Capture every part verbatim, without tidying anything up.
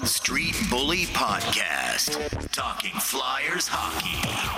on Street Bully Podcast, talking Flyers hockey.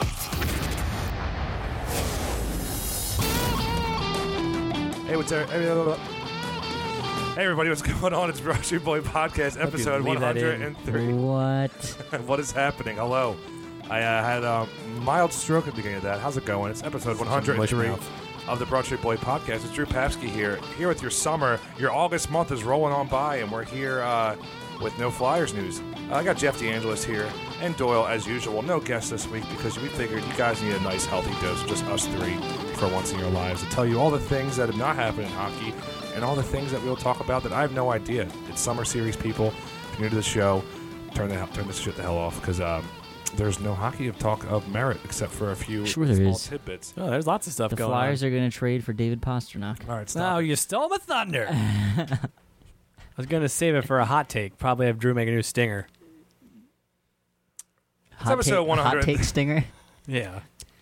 Hey, what's there? Hey, everybody, what's going on? It's Street Bully Podcast, episode one hundred three. What? What is happening? Hello. I uh, had a mild stroke at the beginning of that. How's it going? It's episode one hundred three of the Broad Street Bully Podcast. It's Drew Papsky here, here with your summer. Your August month is rolling on by, and we're here uh, with no Flyers news. Uh, I got Jeff DeAngelis here, and Doyle, as usual. No guest this week because we figured you guys need a nice, healthy dose of just us three for once in your lives to tell you all the things that have not happened in hockey and all the things that we'll talk about that I have no idea. It's summer series, people. If you're new to the show, turn the turn this shit the hell off because um, there's no hockey of talk of merit except for a few sure there small is. tidbits. Oh, there's lots of stuff The going Flyers on. are going to trade for David Pastrnak. All right, stop. No, you stole my thunder. I was going to save it for a hot take. Probably have Drew make a new stinger. Hot episode take, one hundred. Hot take stinger. Yeah.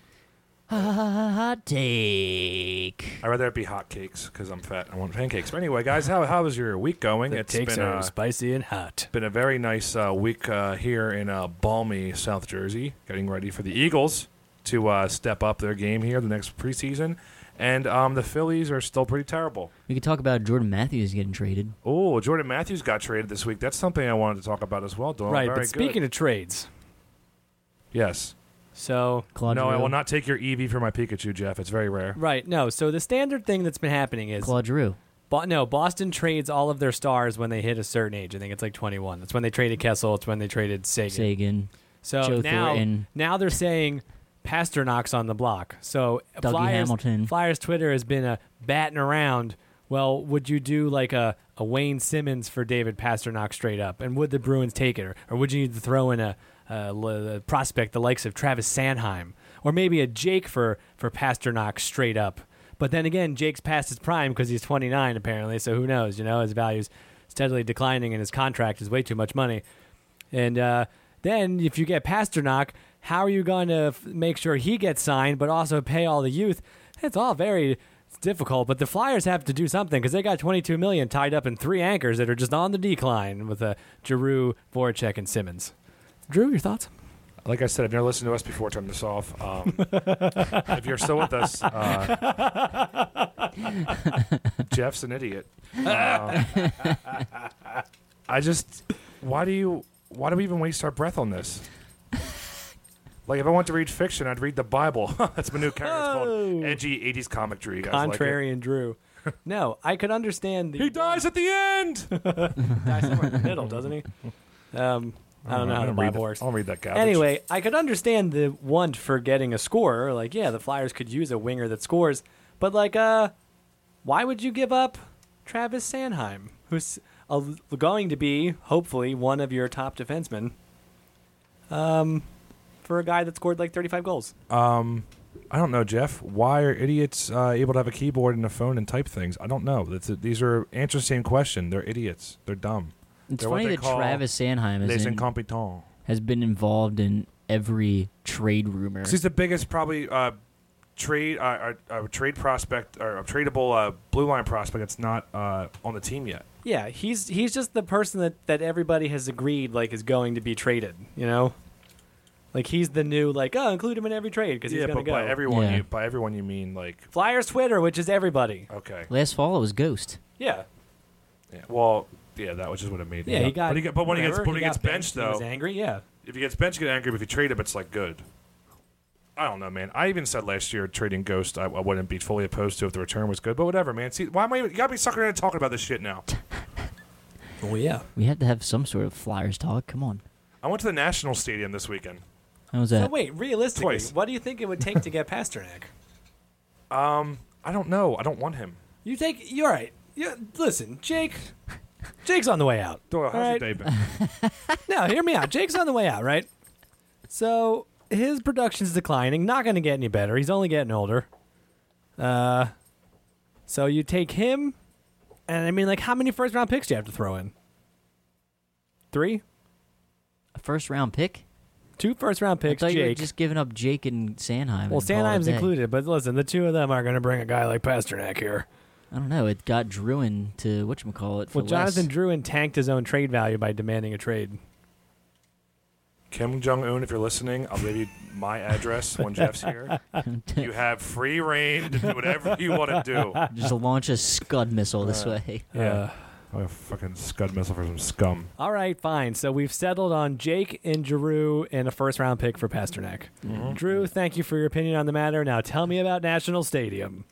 Hot take. I'd rather it be hot cakes because I'm fat and I want pancakes. But anyway, guys, how how is your week going? The It's takes been are uh, spicy and hot. been a very nice uh, week uh, here in uh, balmy South Jersey, getting ready for the Eagles to uh, step up their game here the next preseason. And um, the Phillies are still pretty terrible. We could talk about Jordan Matthews getting traded. Oh, Jordan Matthews got traded this week. That's something I wanted to talk about as well, Doyle. Right, Very but speaking good. of trades, Yes. so Claude No, I Giroux. will not take your Eevee for my Pikachu, Jeff. It's very rare. right, no, so the standard thing that's been happening is Claude Giroux. Bo- no, Boston trades all of their stars when they hit a certain age. I think it's like twenty-one. That's when they traded Kessel. It's when they traded Sagan. Sagan. So Joe now, Thornton. now they're saying Pasternak's on the block. So Dougie Flyers, Hamilton. Flyers Twitter has been uh, batting around. Well, would you do like a, a Wayne Simmons for David Pastrnak straight up? And would the Bruins take it? Or, or would you need to throw in a, a, a prospect the likes of Travis Sanheim? Or maybe a Jake for, for Pastrnak straight up? But then again, Jake's past his prime because he's twenty-nine apparently, so who knows? You know, his value's steadily declining and his contract is way too much money. And uh, then if you get Pastrnak, how are you going to f- make sure he gets signed but also pay all the youth? It's all very difficult, but the Flyers have to do something because they got twenty-two million dollars tied up in three anchors that are just on the decline with uh, Giroux, Voracek, and Simmons. Drew, your thoughts? Like I said, if you're listening to us before, turn this off. Um, if you're still with us, uh, Jeff's an idiot. Uh, I just, why do you, why do we even waste our breath on this? Like, if I want to read fiction, I'd read the Bible. That's my new character. It's called Oh. Edgy eighties Comic Drew. You guys like it? Contrarian Drew. No, I could understand the. He dies at the end. dies somewhere in the middle, doesn't he? Um, I don't know how the read Bible that- works. I'll read that garbage. Anyway, I could understand the want for getting a scorer. Like, yeah, the Flyers could use a winger that scores. But, like, uh, why would you give up Travis Sanheim, who's uh, going to be, hopefully, one of your top defensemen, um, for a guy that scored, like, thirty-five goals? Um, I don't know, Jeff. Why are idiots uh, able to have a keyboard and a phone and type things? I don't know. That's a, these are answer the same question. They're idiots. They're dumb. It's They're what funny they that call Travis Sanheim Les is in, incompetents. has been involved in every trade rumor. He's the biggest, probably, uh, trade uh, uh, uh, trade prospect or a tradable uh, blue line prospect that's not uh, on the team yet. Yeah, he's he's just the person that, that everybody has agreed, like, is going to be traded, you know? Like, he's the new, like, oh, include him in every trade because he's Yeah, going but to go. by everyone, Yeah. you by everyone you mean like Flyers Twitter, which is everybody. okay. Last fall, it was Ghost. Yeah. Yeah, well, yeah, that was just what it made. Yeah, he got. But, he got, but when he gets whatever, when he, gets got benched, He though, was angry. Yeah. if he gets benched, you get angry. But if you trade him, it's like good. I don't know, man. I even said last year trading Ghost, I, I wouldn't be fully opposed to if the return was good. But whatever, man. See, why am I? You gotta be sucking in and talking about this shit now. Well, yeah. We had to have some sort of Flyers talk. Come on. I went to the National Stadium this weekend. How was So that? wait, realistically, Twice. what do you think it would take to get Pastrnak? Um, I don't know. I don't want him. You take. You're right. You, listen, Jake. Jake's on the way out. Doyle, how's All your right. day been? No, hear me out. Jake's on the way out, right? So his production's declining. Not going to get any better. He's only getting older. Uh, so you take him, and I mean, like, how many first round picks do you have to throw in? Three, A first round pick? two first round I picks. thought you were Jake. just giving up Jake and Sanheim. Well, and call it a Sanheim's day. included, but listen, the two of them are going to bring a guy like Pastrnak here. I don't know. It got Druin to whatchamacallit for Well, Jonathan less. Druin tanked his own trade value by demanding a trade. Kim Jong Un, if you're listening, I'll give you my address when Jeff's here. You have free reign to do whatever you want to do. Just launch a Scud missile this Uh, way. Yeah. Oh, a fucking Scud missile for some scum. All right, fine. So we've settled on Jake and Giroux and a first round pick for Pasternak. Mm-hmm. Drew, thank you for your opinion on the matter. Now tell me about National Stadium.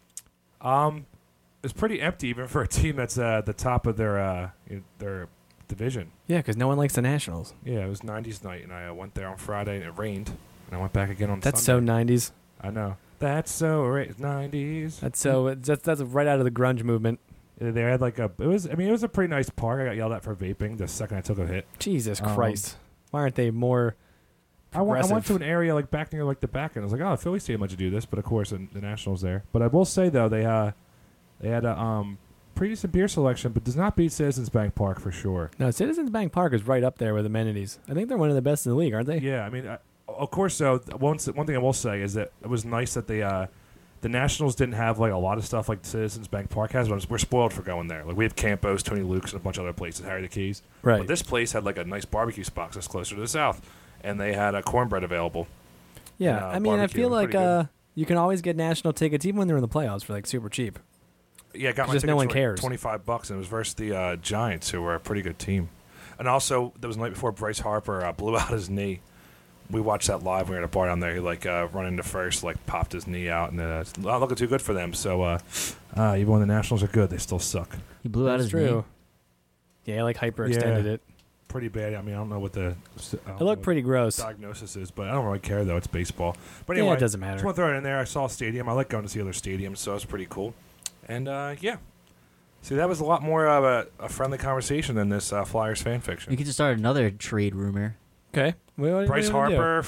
Um, it's pretty empty even for a team that's uh, at the top of their uh, their division. Yeah, because no one likes the Nationals. Yeah, it was nineties night, and I uh, went there on Friday, and it rained, and I went back again on That's so Sunday. nineties. I know. That's so right. nineties. That's so that's that's right out of the grunge movement. They had like a. It was. I mean, it was a pretty nice park. I got yelled at for vaping the second I took a hit. Jesus Um, Christ! Why aren't they more? I went, I went progressive? to an area like back near like the back end. I was like, oh, Philly Stadium let you do this, but of course, the, the Nationals there. But I will say though, they uh, they had a um pretty decent beer selection, but does not beat Citizens Bank Park for sure. No, Citizens Bank Park is right up there with amenities. I think they're one of the best in the league, aren't they? Yeah, I mean, I, of course. So one one thing I will say is that it was nice that they uh. The Nationals didn't have like a lot of stuff like Citizens Bank Park has, but we're spoiled for going there. Like we have Campos, Tony Luke's, and a bunch of other places, Harry the Keys. Right. But this place had like a nice barbecue spot that's closer to the south, and they had a cornbread available. Yeah, and, uh, I mean, I barbecue. feel It was like pretty good. uh, you can always get national tickets even when they're in the playoffs for like super cheap. Yeah, I got my just tickets no one for like cares. twenty-five bucks, and it was versus the uh, Giants, who were a pretty good team. And also, there was the night before Bryce Harper uh, blew out his knee. We watched that live. We were at a bar down there. He like uh, run into first, like popped his knee out, and uh, it's not looking too good for them. So uh, uh, even when the Nationals are good, they still suck. He blew out That's his true. knee. Yeah, like hyperextended Yeah. it. Pretty bad. I mean, I don't know what the I don't It looked know pretty what gross. the diagnosis is, but I don't really care though. It's baseball. But Yeah, anyway, it doesn't matter. Just want to throw it in there. I saw a stadium. I like going to see other stadiums, so it's pretty cool. And uh, yeah, see, that was a lot more of a, a friendly conversation than this uh, Flyers fan We fiction. could just start another trade rumor. Okay. What, what, Bryce what do we do? Harper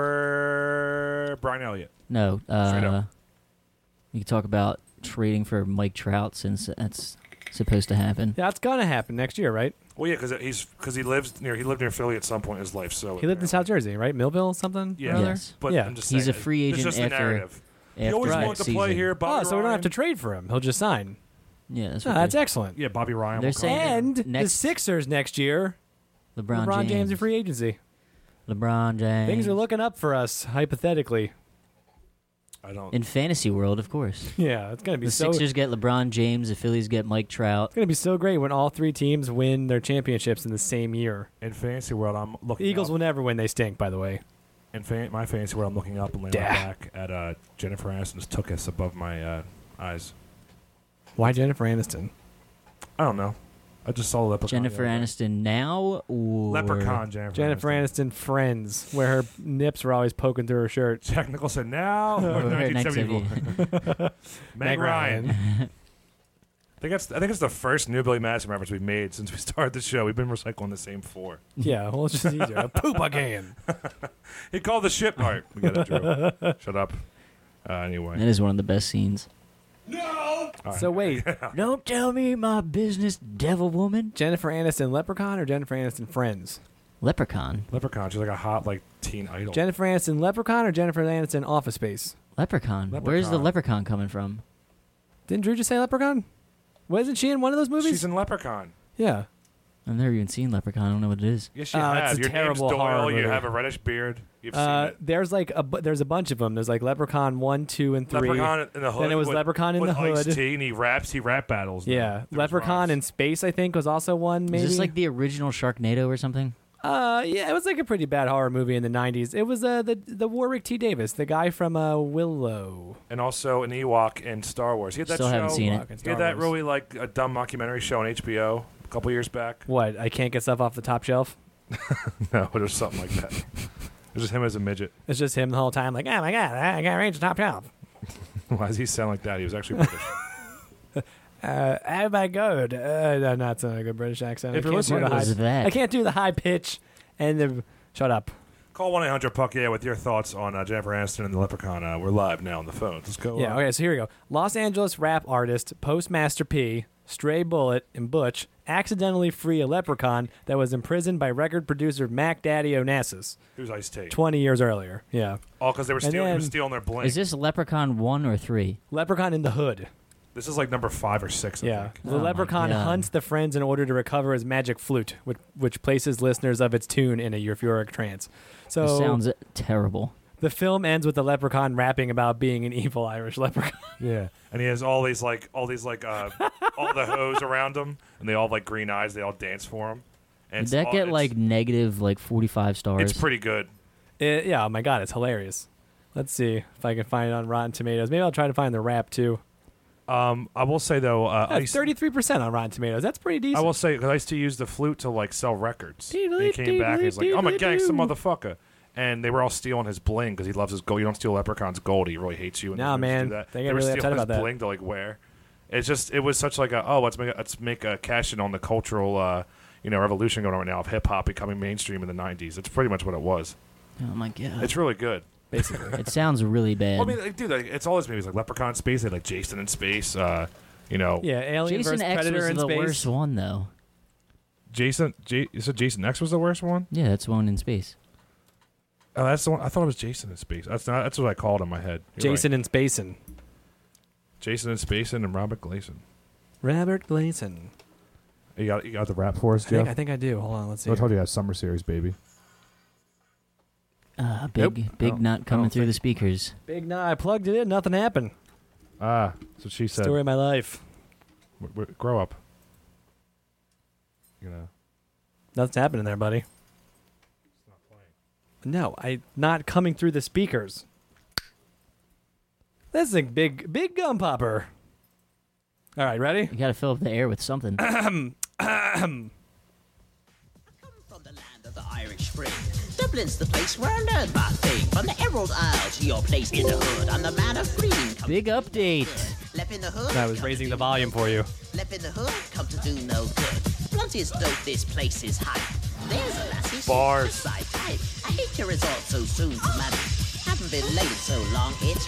for Brian Elliott. No, Straight uh, up. you could talk about trading for Mike Trout since that's supposed to happen. Yeah, it's gonna happen next year, right? Well, yeah, because he's because he lives near he lived near Philly at some point in his life. So He lived in South Jersey, right? Millville, something. Yeah. or other? Yes. But Yeah. I'm just He's saying, a free it's agent just the after- narrative. He After always next wanted to season. play here. Bobby Oh, so we don't have to Ryan- trade for him. He'll just sign. Yeah, that's No, what that's they- excellent. Yeah, Bobby Ryan. They're will come saying- here. And the Next- Sixers next year, LeBron, LeBron James. James in free agency. LeBron James. Things are looking up for us, hypothetically. I don't. in fantasy world, of course. Yeah, it's gonna be The so. Sixers get LeBron James. The Phillies get Mike Trout. It's gonna be so great when all three teams win their championships in the same year. In fantasy world, I'm looking. The Eagles up, will never win. They stink, by the way. In fan, my fantasy world, I'm looking up and laying my Dah. back at uh, Jennifer Aniston's tuchus above my uh, eyes. Why Jennifer Aniston? I don't know. I just saw Leprechaun. Jennifer the other day. Aniston now or Leprechaun Jennifer. Jennifer Aniston. Aniston, Friends, where her nips were always poking through her shirt. Jack Nicholson now. or or her nineteen next seventy-four. Meg Meg Ryan. Ryan. I think that's I think it's the first new Billy Madison reference we've made since we started the show. We've been recycling the same four. Yeah, well, it's just easier. Poop again. He called the ship. All right, we got it, Drew. Shut up. Uh, anyway. That is one of the best scenes. All right. So wait, Don't tell me my business, devil woman. Jennifer Aniston Leprechaun or Jennifer Aniston Friends? Leprechaun. Leprechaun. She's like a hot like teen idol. Jennifer Aniston Leprechaun or Jennifer Aniston Office Space? Leprechaun. Where's the Leprechaun. leprechaun coming from? Didn't Drew just say Leprechaun? Wasn't she in one of those movies? She's in Leprechaun. yeah. I've never even seen Leprechaun. I don't know what it is. Yes, you Oh, have. it's a Your terrible name's horror Doyle. You movie. have a reddish beard. You've Uh, seen it. there's like a bu- there's a bunch of them. There's like Leprechaun one, two, and three. Leprechaun in the hood. Then it was with, Leprechaun in with the Hood. Ice-T, and he raps. He rap battles. Yeah, There was Leprechaun rhymes. in Space, I think, was also one. Maybe. Is this like the original Sharknado or something? Uh, yeah, it was like a pretty bad horror movie in the nineties. It was uh the the Warwick T. Davis, the guy from uh Willow. and also an Ewok in Star Wars. He had that Still show. haven't seen it. Ewok in He Star had that Wars. really like a dumb mockumentary show on H B O a couple years back. What? I can't get stuff off the top shelf. No, it was something like that. It was just him as a midget. It's just him the whole time, like, oh my god, I got range the top shelf. Why does he sound like that? He was actually British. Uh, oh my god, uh, no, not so a good British accent. If I you're can't do listening the to high. this- What was that? I can't do the high pitch and the. Shut up. Call one eight hundred puck yeah with your thoughts on uh, Jennifer Aniston and the Leprechaun. Uh, we're live now on the phones. Let's go. Yeah. uh, Okay. So here we go. Los Angeles rap artist Postmaster P, Stray Bullet, and Butch accidentally free a leprechaun that was imprisoned by record producer Mac Daddy Onassis It was Ice-T. twenty years earlier. Yeah. All because they were And stealing, he was then- stealing their bling. Is this Leprechaun one or three? Leprechaun in the Hood. This is like number five or six. I Yeah. think. The Oh my leprechaun God. hunts the friends in order to recover his magic flute, which, which places listeners of its tune in a euphoric trance. So This sounds terrible. the film ends with the leprechaun rapping about being an evil Irish leprechaun. Yeah, and he has all these like all these like uh, all the hoes around him, and they all have like green eyes. They all dance for him. And Did it's that all- get it's- like negative like forty-five stars? It's pretty good. It, yeah, oh my God, it's hilarious. Let's see if I can find it on Rotten Tomatoes. Maybe I'll try to find the rap too. Um, I will say though, uh, I That's used- thirty-three percent on Rotten Tomatoes. That's pretty decent. I will say because I used to use the flute to like sell records. And he came back and he's like, Deedly, "I'm a deedly, gangster doo." motherfucker," and they were all stealing his bling because he loves his gold. You don't steal Leprechaun's gold; he really hates you. And Nah, he moves to man. do that. They get were really stealing upset his about that. bling to like wear. It's just it was such like a oh let's make a, let's make a cash in on the cultural uh, you know revolution going on right now of hip hop becoming mainstream in the nineties. It's pretty much what it was. Oh my God. It's really good. basically. It sounds really bad. Well, I mean, like, dude, like, it's all those movies like Leprechaun in Space, they had, like Jason in Space. Uh, you know, Yeah, Alien Jason versus X Predator was in the space. worst one though. Jason. J- you said Jason X was the worst one. Yeah, that's the one in space. Oh, that's the one. I thought it was Jason in Space. That's not. That's what I called in my head. You're Jason right. and Spacin. Jason in Space and Robert Gleason. Robert Gleason. You got you got the rap for us, I think, Jeff. I think I do. Hold on, let's see. I told you I had summer series, baby. Uh, big, Nope. big I nut don't coming through think- the speakers. Big nah, I plugged it in. Nothing happened. Ah, that's what she said. Story of my life. W- w- grow up. You know. Nothing's happening there, buddy. No, I not coming through the speakers. This is a big, big gum popper. All right, ready? You gotta fill up the air with something. From the land of the Irish Spring, Dublin's the place where I learned my thing. From the Emerald Isle to your place in the hood, I'm the man of green. Come Big update. Left in the hood. I was come raising to the do volume no for you. good. Left in the hood, come to do no good. Blunt is dope, this place is hype. There's a lassie, she's Bars. just like type. I hate your result so soon to marry. Haven't been late in so long, it's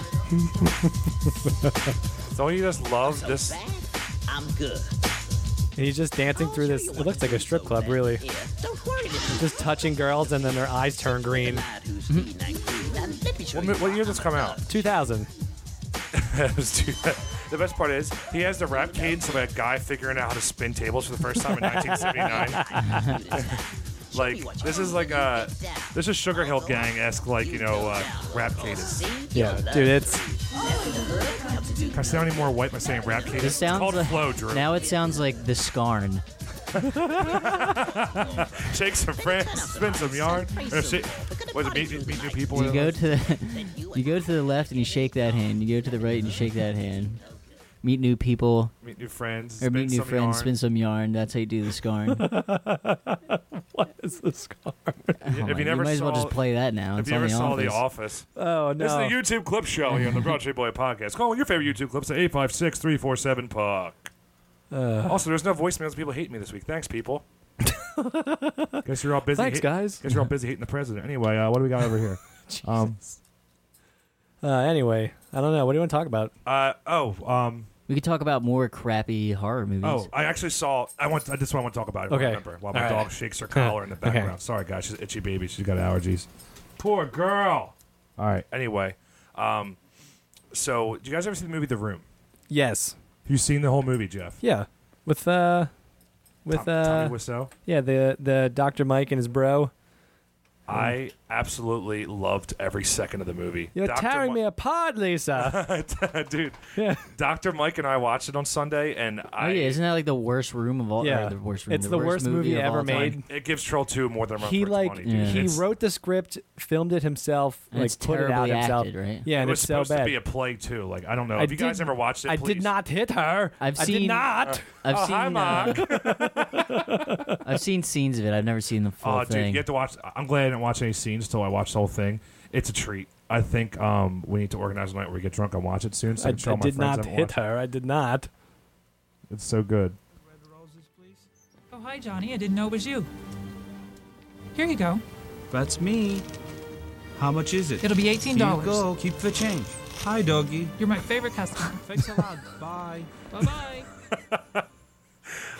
tragic. Don't you just love So this? bad, I'm good. And he's just dancing I'll through show this. you It what looks to like a do strip so club, bad. really. Yeah, don't worry, little Just touching girls, and then their eyes turn green. lad who's lean and green, and let me show What, you mi- what year did this come out? two thousand. It was too- the best part is he has the rap cadence of a guy figuring out how to spin tables for the first time in nineteen seventy-nine. Like this is like a this is Sugar Hill Gang esque like you know uh, rap cadence. Yeah, dude, it's Can I sound any more white by saying rap cadence? This sounds it's called like, flow, Drew. now it sounds like the Scarn. Shake some friends, spin some yarn. Or shake, what is it? Meet, meet new people. You go to the, you go to the left and you shake that hand. You go to the right and you shake that hand. Meet new people meet new friends. or spin meet new some friends. yarn. Spin some yarn. That's how you do the Scarn. what is the scar? Oh If my- you never might as well saw- just play that now. If It's you on ever the saw office. The Office, Oh this is the no! YouTube clip show here on the Broad Street Boy podcast. Call your favorite YouTube clips at eight five six, three four seven, P U C. Uh, Also, there's no voicemails. People hate me this week. Thanks, people. Guess you're all busy. Thanks, hate- guys. Guess you're all busy hating the president. Anyway, uh, what do we got over here? um, Uh, anyway, I don't know. What do you want to talk about? uh, oh, um, We could talk about more crappy horror movies. oh, I actually saw. I want. This is what I want to talk about. If Okay. I remember while my All right. dog shakes her collar in the Okay. background. Sorry, guys. She's an itchy baby. She's got allergies. Poor girl. All right. Anyway, um, so do you guys ever see the movie The Room? Yes. Have you seen the whole movie, Jeff? Yeah. With uh, with Tom- uh, Tommy Wiseau. yeah, the the Doctor Mike and his bro. I absolutely loved every second of the movie. You're Doctor tearing Mi- me apart, Lisa. Dude, Yeah. Doctor Mike and I watched it on Sunday, and Oh I yeah, isn't that like the worst room of all? Yeah. or the worst room. It's the worst movie, movie of ever all time. made. it gives Troll two more than enough He for its like money, dude. Yeah. he It's- wrote the script, filmed it himself, And like it's put it out terribly himself. acted, right? Yeah, It and was it's so supposed bad. to be a play too. Like I don't know. I Have you guys did- ever watched it? I please? did not hit her. I've I did seen- not. I've Oh, seen. hi, Mark. uh, I've seen scenes of it. I've never seen the full Oh, dude, thing. you have to watch. I'm glad I didn't watch any scenes until I watched the whole thing. It's a treat. I think um, we need to organize a night where we get drunk and watch it soon. So I, I, can show I my did friends not I haven't hit watched. her. I did not. It's so good. Oh, hi, Johnny. I didn't know it was you. Here you go. That's me. How much is it? It'll be eighteen dollars. Here you go. Keep the change. Hi, doggy. You're my favorite customer. Thanks a lot. Bye. Bye-bye.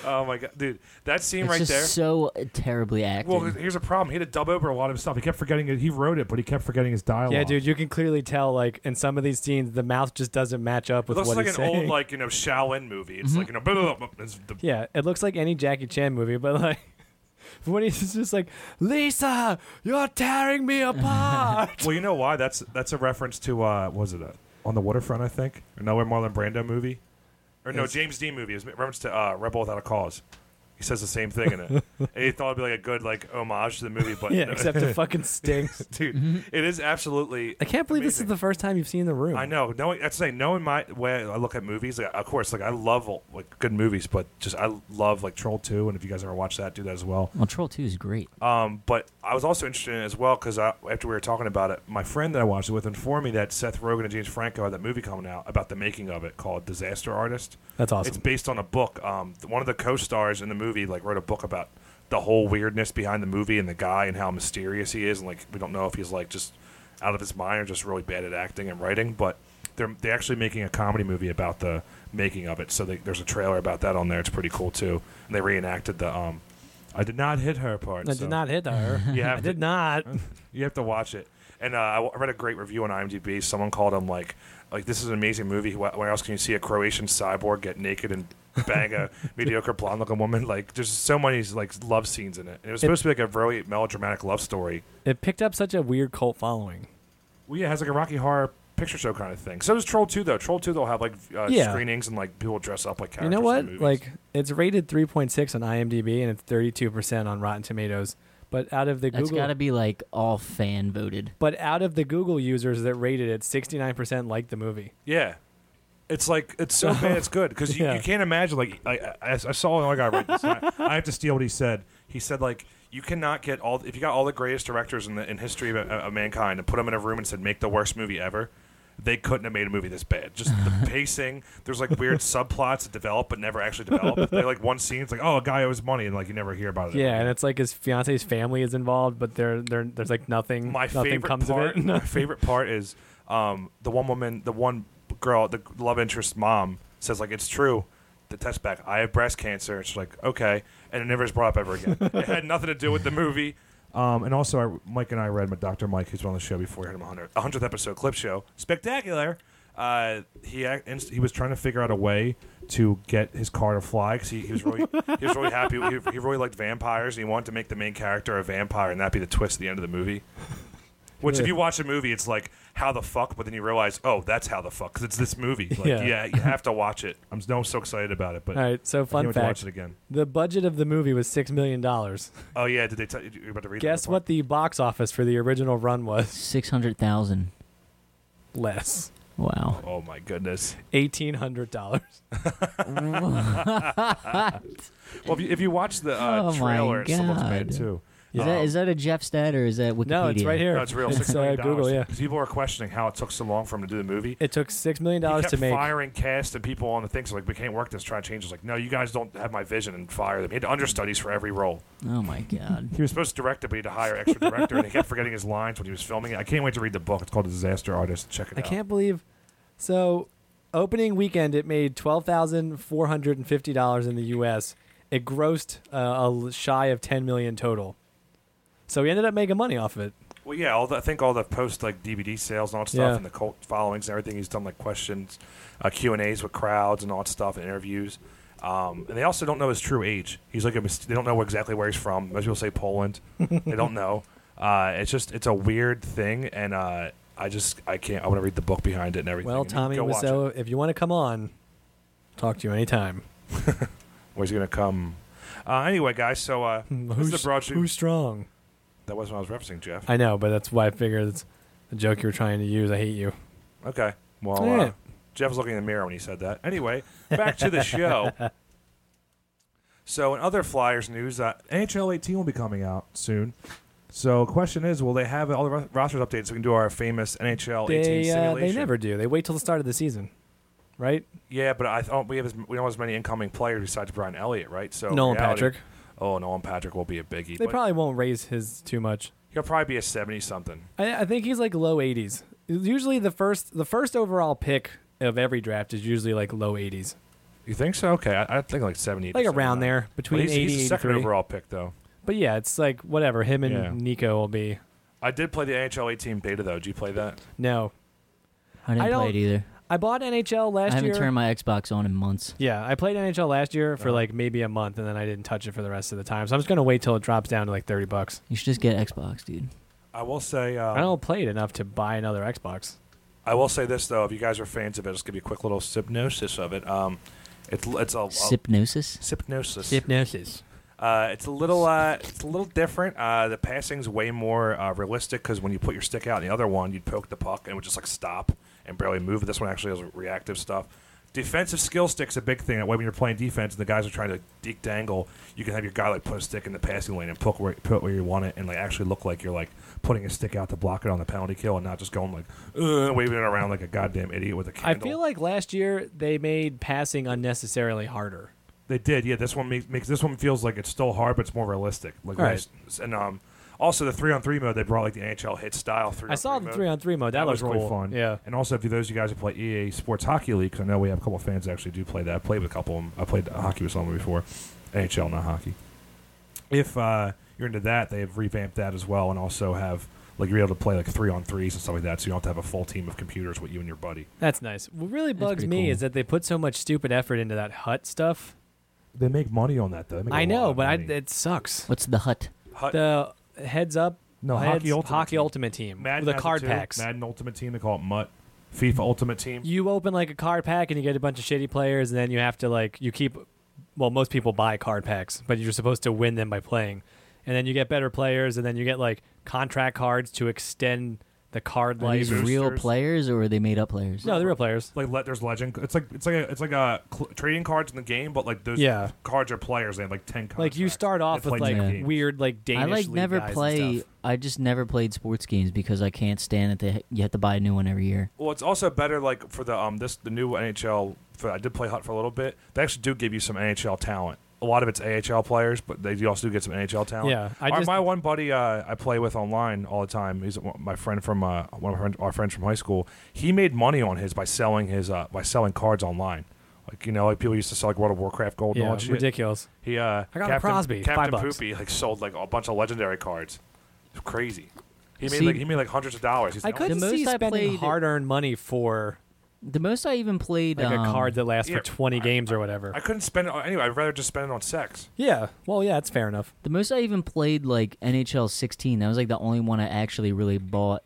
Oh my god, dude, that scene It's right just there. so terribly acted. Well, here's a problem. He had to dub over a lot of his stuff. He kept forgetting it. He wrote it, but he kept forgetting his dialogue. Yeah, dude, you can clearly tell, like, in some of these scenes, the mouth just doesn't match up It with looks what like he's an saying. old, like, you know, Shaolin movie. It's like, you know, blah, blah, blah, blah. It's the, Yeah, it looks like any Jackie Chan movie, but, like, when he's just like, Lisa, you're tearing me apart. well, you know why? That's that's a reference to, uh, what was it, uh, On the Waterfront, I think? Or Nowhere Marlon Brando movie? Or no, Yes. James Dean movie. It's a reference to uh, Rebel Without a Cause. He says the same thing in it. And he thought it'd be like a good like homage to the movie, but yeah, no. except it fucking stinks. dude, it is absolutely. I can't believe this is amazing. the first time you've seen The Room. I know. Knowing that's saying knowing my way I look at movies. Like, of course, like I love like good movies, but just I love like Troll two, and if you guys ever watch that, do that as well. well, Troll two is great. Um, but I was also interested in it as well because after we were talking about it, my friend that I watched it with informed me that Seth Rogen and James Franco had that movie coming out about the making of it called Disaster Artist. That's awesome. It's based on a book. Um, one of the co-stars in the movie like wrote a book about the whole weirdness behind the movie and the guy and how mysterious he is, and like we don't know if he's like just out of his mind or just really bad at acting and writing. But they're they're actually making a comedy movie about the making of it. So they, there's a trailer about that on there. It's pretty cool too. And they reenacted the um, I did not hit her part. I so did not hit her. You have I to- did not. You have to watch it. And uh, I w- I read a great review on IMDb. Someone called him like, like this is an amazing movie. Wh- Where else can you see a Croatian cyborg get naked and bang a mediocre blonde-looking woman? Like, there's so many like love scenes in it. And it was supposed to be like a very melodramatic love story. It picked up such a weird cult following. Well, yeah, it has like a Rocky Horror Picture Show kind of thing. So does Troll two though. Troll two they'll have like uh, Yeah. screenings and like people dress up like You characters. know in what? the movies. Like, it's rated three point six on IMDb and it's thirty-two percent on Rotten Tomatoes. But out of the That's Google, got to be like all fan voted. but out of the Google users that rated it, sixty-nine percent liked the movie. yeah. It's like it's so bad it's good because you, Yeah. you can't imagine like I, I, I saw another guy write this. And I, I have to steal what he said. He said like you cannot get all if you got all the greatest directors in the in history of, of mankind and put them in a room and said make the worst movie ever. They couldn't have made a movie this bad. Just the pacing. There's like weird subplots that develop but never actually develop. They like one scene. It's like oh a guy owes money and like you never hear about it. Yeah, and it's like his fiance's family is involved, but there, there, there's like nothing. My nothing favorite comes part. of My it. favorite part is um, the one woman, the one girl, the love interest mom says like it's true. The test back. I have breast cancer. And she's like okay, and it never is brought up ever again. It had nothing to do with the movie. Um, and also, I, Mike and I read my Doctor Mike, who's been on the show before. We had him on a hundredth episode clip show, spectacular. Uh, he ac- inst- he was trying to figure out a way to get his car to fly because he, he was really he was really happy. He, he really liked vampires. And he wanted to make the main character a vampire, and that'd be the twist at the end of the movie. Which, if you watch a movie, it's like how the fuck, but then you realize, oh, that's how the fuck because it's this movie. Like, Yeah. yeah. you have to watch it. I'm so, so excited about it. But All right, so I fun can't wait to fact: watch it again. the budget of the movie was six million dollars. Oh yeah, did they tell you you're about to read? Guess that what the box office for the original run was? Six hundred thousand. Less, Wow. Oh my goodness. eighteen hundred dollars. Well, if you, if you watch the uh, Oh my trailer, it still looks bad God. too. Is Um, that is that a Jeff stat or is that Wikipedia? No, it's right here. No, it's real. It's Six uh, million Google. dollars. Yeah, 'Cause people are questioning how it took so long for him to do the movie. it took six million He dollars kept to make. firing cast and people on the things like we can't work this. Try to change. It's like no, you guys don't have my vision and fire them. He had understudies for every role. Oh my god. He was supposed to direct it, but he had to hire an extra director, and he kept forgetting his lines when he was filming it. I can't wait to read the book. It's called The Disaster Artist. Check it I out. can't believe. So, opening weekend, it made twelve thousand four hundred and fifty dollars in the U S. It grossed uh, a l- shy of ten million total. So he ended up making money off of it. Well, yeah, all the, I think all the post like D V D sales and all that stuff, Yeah. and the cult followings and everything. He's done like questions, uh, Q and A's with crowds and all that stuff, and interviews. Um, and they also don't know his true age. He's like a, mis- they don't know exactly where he's from. Most people say Poland. They don't know. Uh, it's just it's a weird thing, and uh, I just I can't. I want to read the book behind it and everything. Well, And you Tommy go watch Wiseau, if you want to come on, talk to you anytime. it. Where's he gonna come? Uh, anyway, guys. So uh, this is the broad shoot. who's strong? That wasn't what I was referencing, Jeff. I know, but that's why I figured it's the joke you were trying to use. I hate you. Okay. Well, Yeah. uh, Jeff was looking in the mirror when he said that. Anyway, back to the show. So, in other Flyers news, uh, N H L eighteen will be coming out soon. So, the question is, will they have all the ro- rosters updated so we can do our famous N H L eighteen They uh, simulation? they never do. They wait till the start of the season, right? Yeah, but I thought we have as, we don't have as many incoming players besides Brian Elliott, right? So Nolan reality- Patrick. Oh, Nolan Patrick will be a biggie. They but probably won't raise his too much. he'll probably be a seventy something. I, I think he's like low eighties. Usually the first the first overall pick of every draft is usually like low eighties. You think so? Okay, I, I think like seventy. Like around there, between he's, eighty he's the second eighty-three. overall pick, though. But yeah, it's like whatever. Him and Yeah. Nico will be. I did play the N H L eighteen beta, though. Did you play that? No, I didn't I play don't- it either. I bought N H L last I haven't year. turned my Xbox on in months. Yeah, I played N H L last year for Uh-huh. like maybe a month, and then I didn't touch it for the rest of the time. So I'm just gonna wait till it drops down to like thirty bucks. You should just get Xbox, dude. I will say. Um, I don't play it enough to buy another Xbox. I will say this though. If you guys are fans of it, just give you a quick little hypnosis of it. Um, it's it's a, a Hypnosis? hypnosis. Hypnosis. Uh, it's a little uh, it's a little different. Uh, the passing's way more uh, realistic because when you put your stick out in the other one, you'd poke the puck and it would just like stop and barely move. This one actually has reactive stuff. Defensive skill stick's a big thing. That way, when you're playing defense and the guys are trying to deke dangle, you can have your guy like put a stick in the passing lane and poke where, put where you want it, and like actually look like you're like putting a stick out to block it on the penalty kill, and not just going like uh, waving it around like a goddamn idiot with a I candle. feel like last year they made passing unnecessarily harder. They did, yeah. This one makes, makes this one feels like it's still hard, but it's more realistic. Like Right. last- and um, also the three on three mode they brought like the N H L hit style three. I saw the three on three mode. That, That was looks really cool. fun. Yeah. And also, if you those of you guys who play E A Sports Hockey League, 'cause I know we have a couple of fans that actually do play that. I played with a couple of them. I played hockey with someone before. N H L, not hockey. If uh, you're into that, they have revamped that as well, and also have like you're able to play like three on threes and stuff like that. So you don't have to have a full team of computers with you and your buddy. That's nice. What really bugs pretty me cool. is that they put so much stupid effort into that hut stuff. They make money on that though. They make a I lot know, of but I, money. it sucks. What's the hut? Hut- The heads up. No, heads, Hockey Ultimate Hockey Team. Ultimate Team. Madden the has it card too. packs. Madden Ultimate Team. They call it Mutt. FIFA Ultimate Team. You open like a card pack and you get a bunch of shitty players, and then you have to like you keep. Well, most people buy card packs, but you're supposed to win them by playing, and then you get better players, and then you get like contract cards to extend the card Are life. these boosters. real players or are they made up players? No, they're real players. Like le- there's legend. It's like it's like a, it's like a cl- trading cards in the game, but like those Yeah. cards are players. They have like ten. Like you contracts. start off They with play like ten games. weird like Danish I like league never guys and play. stuff. I just never played sports games because I can't stand it. That you have to buy a new one every year. Well, it's also better like for the um this the new N H L. For, I did play Hut for a little bit. They actually do give you some N H L talent. A lot of it's A H L players, but they do also do get some N H L talent. Yeah, I Our- just- my one buddy uh, I play with online all the time. He's my friend from uh, one of our friends, our friends from high school. He made money on his by selling his uh, by selling cards online. Like you know, like people used to sell like World of Warcraft gold and all Yeah, that shit. ridiculous. He uh, I got a Captain, Crosby, Captain five bucks. Poopy like sold like a bunch of legendary cards. It's crazy. He made See- like he made like hundreds of dollars. He's I like, couldn't The see most I spending played- hard-earned money for The most I even played like um, a card that lasts yeah, for twenty I- games or whatever. I couldn't spend it on, anyway. I'd rather just spend it on sex. yeah, well, yeah, it's fair enough. The most I even played like N H L sixteen. That was like the only one I actually really bought.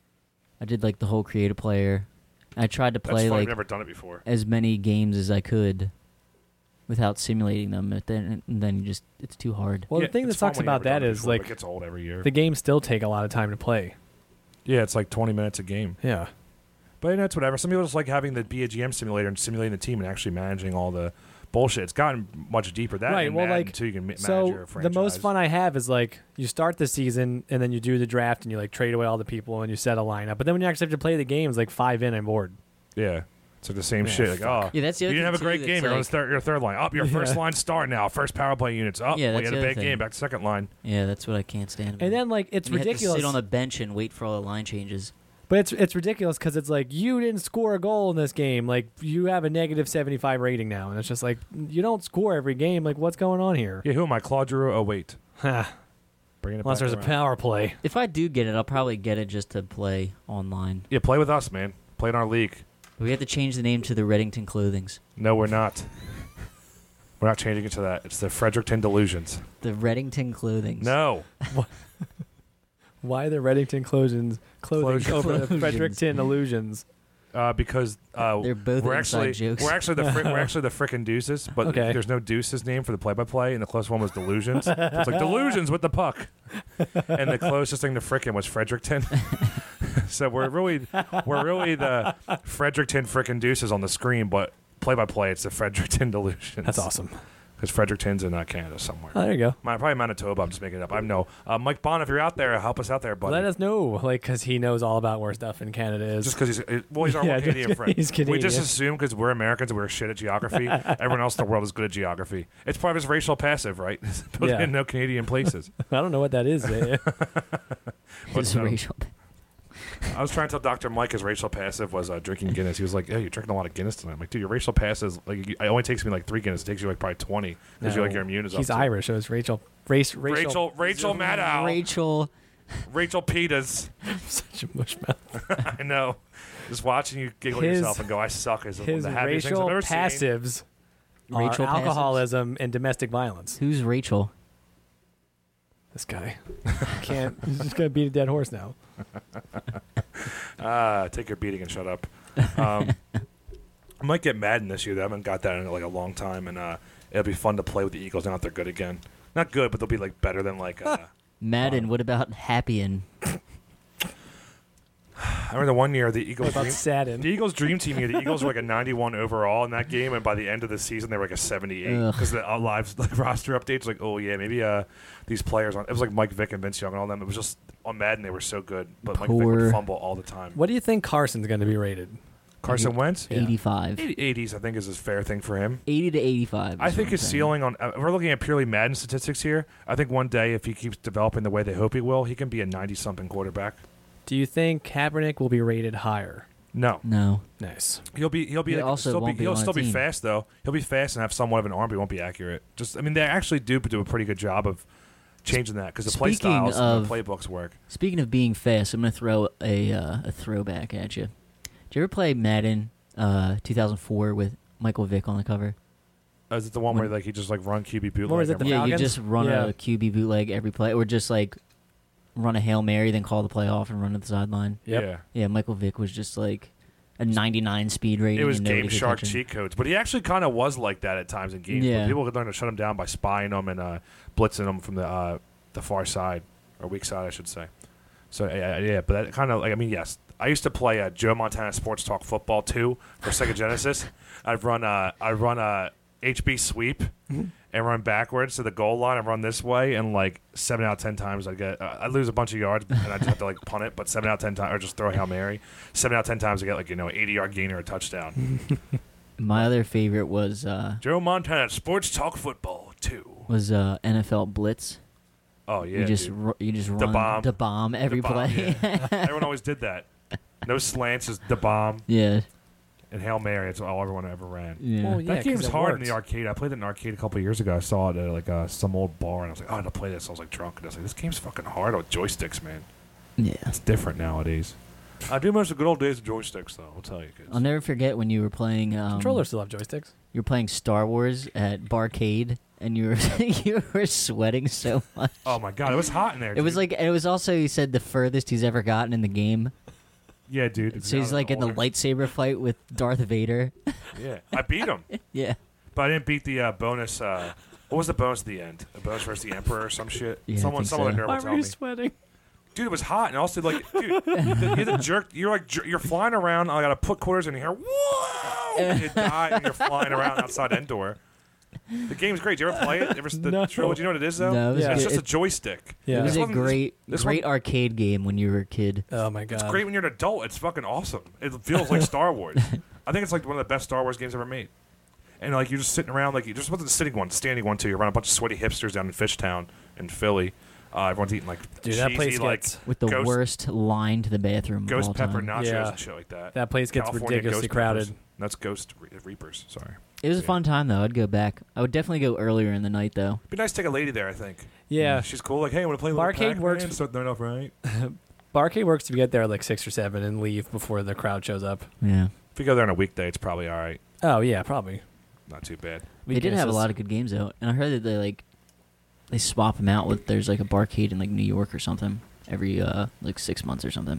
I did like the whole creative player. I tried to That's play fun. I've like never done it before. as many games as I could without simulating them. But then, and then you just it's too hard. Well, Yeah, the thing that it's fun sucks when you've about never that done it is before, but like it gets old every year. the games still take a lot of time to play. Yeah, it's like twenty minutes a game. Yeah. But you know, it's whatever. Some people just like having the B A G M simulator and simulating the team and actually managing all the bullshit. It's gotten much deeper. That Right, and well, Madden, like, too, you can ma- manage So your franchise. the most fun I have is like you start the season and then you do the draft and you like trade away all the people and you set a lineup. But then when you actually have to play the games, like five in, I'm bored. Yeah. It's like the same Yeah, shit. Like, oh, Yeah, that's the you other didn't have a thing, great too, game. that's You're going like- to start your third line. Up, your first Yeah. line start now. First power play units. Up. Yeah, well, you that's had a the big other game. thing. Back to second line. Yeah, that's what I can't stand. And then like it's you have ridiculous. to sit on the bench and wait for all the line changes. But it's it's ridiculous because it's like you didn't score a goal in this game. Like you have a negative seventy-five rating now, and it's just like you don't score every game. Like what's going on here? Yeah, who am I? Claude Giroux? Oh, wait. Unless Bringing it back there's a around. power play. If I do get it, I'll probably get it just to play online. Yeah, play with us, man. Play in our league. We have to change the name to the Reddington Clothings. No, we're not. We're not changing it to that. It's the Fredericton Delusions. The Reddington Clothings. No. Why the Reddington clothing clothing Clothing. over the Clothings. Fredericton illusions? Uh, because uh, They're both we're inside actually jokes. we're actually the fri- we're actually the frickin' Deuces, but Okay. there's no Deuces name for the play-by-play, and the closest one was Delusions. So it's like Delusions with the puck, and the closest thing to frickin' was Fredericton. So we're really we're really the Fredericton frickin' Deuces on the screen, but play-by-play it's the Fredericton Delusions. That's awesome. Because Fredericton's in uh, Canada somewhere. Oh, there you go. Mi- Probably Manitoba. I'm just making it up. I know. Uh, Mike Bond, if you're out there, help us out there, buddy. Let us know, like, because he knows all about where stuff in Canada is. Just because he's uh, well, he's our Yeah, one just Canadian 'cause friend. he's We just Canadian. assume because we're Americans and we're shit at geography. Everyone else in the world is good at geography. It's part of his racial passive, right? Put Yeah. in no Canadian places. I don't know what that is. eh? It's But, um, racial. I was trying to tell Doctor Mike his racial passive was uh, drinking Guinness. He was like, "Yeah, you're drinking a lot of Guinness tonight." I'm like, dude, your racial passive is like it only takes me like three Guinness. It takes you like probably twenty because No, you're like your immune is up. He's to- Irish, so it's Rachel. Race, Rachel. Rachel, Rachel Maddow, Rachel. Rachel Peters. Such a mushmouth. I know. Just watching you giggle His- yourself and go, "I suck." Is one of His the happiest things I've racial ever seen. passives are Rachel passives? alcoholism and domestic violence. Who's Rachel? This guy can't. He's just gonna beat a dead horse now. Ah, take your beating and shut up. Um, I might get Madden this year. They haven't got that in like a long time, and uh, it'll be fun to play with the Eagles now that they're good again. Not good, but they'll be like better than like. Uh, Madden. What about Happyin? I remember the one year the Eagles. What about dream, Sadden? the Eagles dream team year. The Eagles were like a ninety-one overall in that game, and by the end of the season they were like a seventy-eight Ugh. because the uh, live like, roster updates like, oh yeah, maybe uh these players on. It was like Mike Vick and Vince Young and all them. It was just on Madden they were so good, but Mike Vick Poor- would fumble all the time. What do you think Carson's gonna be rated? Carson Wentz, Yeah. eighty-five. eighties I think is a fair thing for him. eighty to eighty-five. I is think what his I'm saying. ceiling on. Uh, we're looking at purely Madden statistics here. I think one day, if he keeps developing the way they hope he will, he can be a ninety-something quarterback. Do you think Kaepernick will be rated higher? No, No. Nice. he'll be. He'll be. He like, also still be, won't be he'll on a still be team. fast though. He'll be fast and have somewhat of an arm, but he won't be accurate. Just, I mean, they actually do do a pretty good job of changing that because the play Speaking styles and of- the playbooks work. Speaking of being fast, I'm gonna throw a uh, a throwback at you. Did you ever play Madden uh, two thousand four with Michael Vick on the cover? Uh, is it the one When- where like he just like run Q B bootleg? What was it, and the run- Yeah, you Falcons? just run Yeah. a Q B bootleg every play, or just like run a Hail Mary, then call the play off and run to the sideline. Yep. Yeah. Yeah, Michael Vick was just like a ninety-nine speed rating. It was and nobody Game could Shark touch him. cheat codes, but he actually kind of was like that at times in games. Yeah. But people could learn to shut him down by spying him and uh, blitzing him from the uh, the far side or weak side, I should say. So yeah, yeah but that kind of like I mean, yes, I used to play uh, Joe Montana Sports Talk Football two for Sega Genesis. I'd run a I'd run a H B sweep and run backwards to the goal line and run this way, and like seven out of ten times I'd get uh, I'd lose a bunch of yards and I just have to like punt it, but seven out of ten times or just throw a Hail Mary. Seven out of ten times I get like you know eighty yard gain or a touchdown. My other favorite was uh, Joe Montana Sports Talk Football two. was uh, N F L Blitz. Oh yeah, you just dude. ru- you just The run bomb. the bomb every The bomb, play. yeah. Everyone always did that. No slants, just the bomb yeah. and Hail Mary. It's all everyone ever ran. Yeah. Well, yeah, That game's 'cause it hard in works. the arcade. I played it in the arcade a couple of years ago. I saw it at like uh, some old bar, and I was like, "Oh, I had to play this." I was like drunk, and I was like, "This game's fucking hard with joysticks, man. Yeah. It's different nowadays." I do miss the good old days of joysticks, though. I'll tell you, kids. I'll never forget when you were playing. Um, Controllers still have joysticks. You were playing Star Wars at Barcade, and you were you were sweating so much. Oh my god, it was hot in there. It was dude. like it was also he said the furthest he's ever gotten in the game. yeah, dude. So he's Now like that in the older- lightsaber fight with Darth Vader. Yeah, I beat him, Yeah. but I didn't beat the uh, bonus. Uh, what was the bonus at the end? A bonus versus the Emperor or some shit. Yeah, I someone, think someone so. in there will Why tell were you me. sweating? Dude, it was hot, and also like, dude, the, you're the jerk. You're like, jer- you're flying around. I gotta put quarters in here. Whoa! And you die, and you're flying around outside Endor. The game's great. Did you ever play it? Ever the No. trilogy? You know what it is though? No, it was Yeah. It's good. just a It- joystick. Yeah. It was This a one- great, this great one- arcade game when you were a kid. Oh my god. It's great when you're an adult. It's fucking awesome. It feels like Star Wars. I think it's like one of the best Star Wars games ever made. And like you're just sitting around, like you just wasn't the sitting one, standing one too. You're around a bunch of sweaty hipsters down in Fishtown in Philly. Uh, everyone's eating like Dude, that cheesy, place like gets- With the ghost, worst line to the bathroom ghost of all pepper time. nachos Yeah. and shit like that. That place gets California ridiculously ghost crowded. peppers. That's Ghost Re- Reapers. Sorry. It was a Yeah. fun time though. I'd go back. I would definitely go earlier in the night though. Be nice to take a lady there. I think. Yeah. She's cool. Like, hey, I want to play a little Barcade Pac-Man. works- Start throwing off, right? Barcade works to get there at like six or seven and leave before the crowd shows up. Yeah. If you go there on a weekday, it's probably all right. Oh yeah, probably. Not too bad. They did have a lot of good games out, and I heard that they like they swap them out with there's like a barcade in like New York or something every uh like six months or something.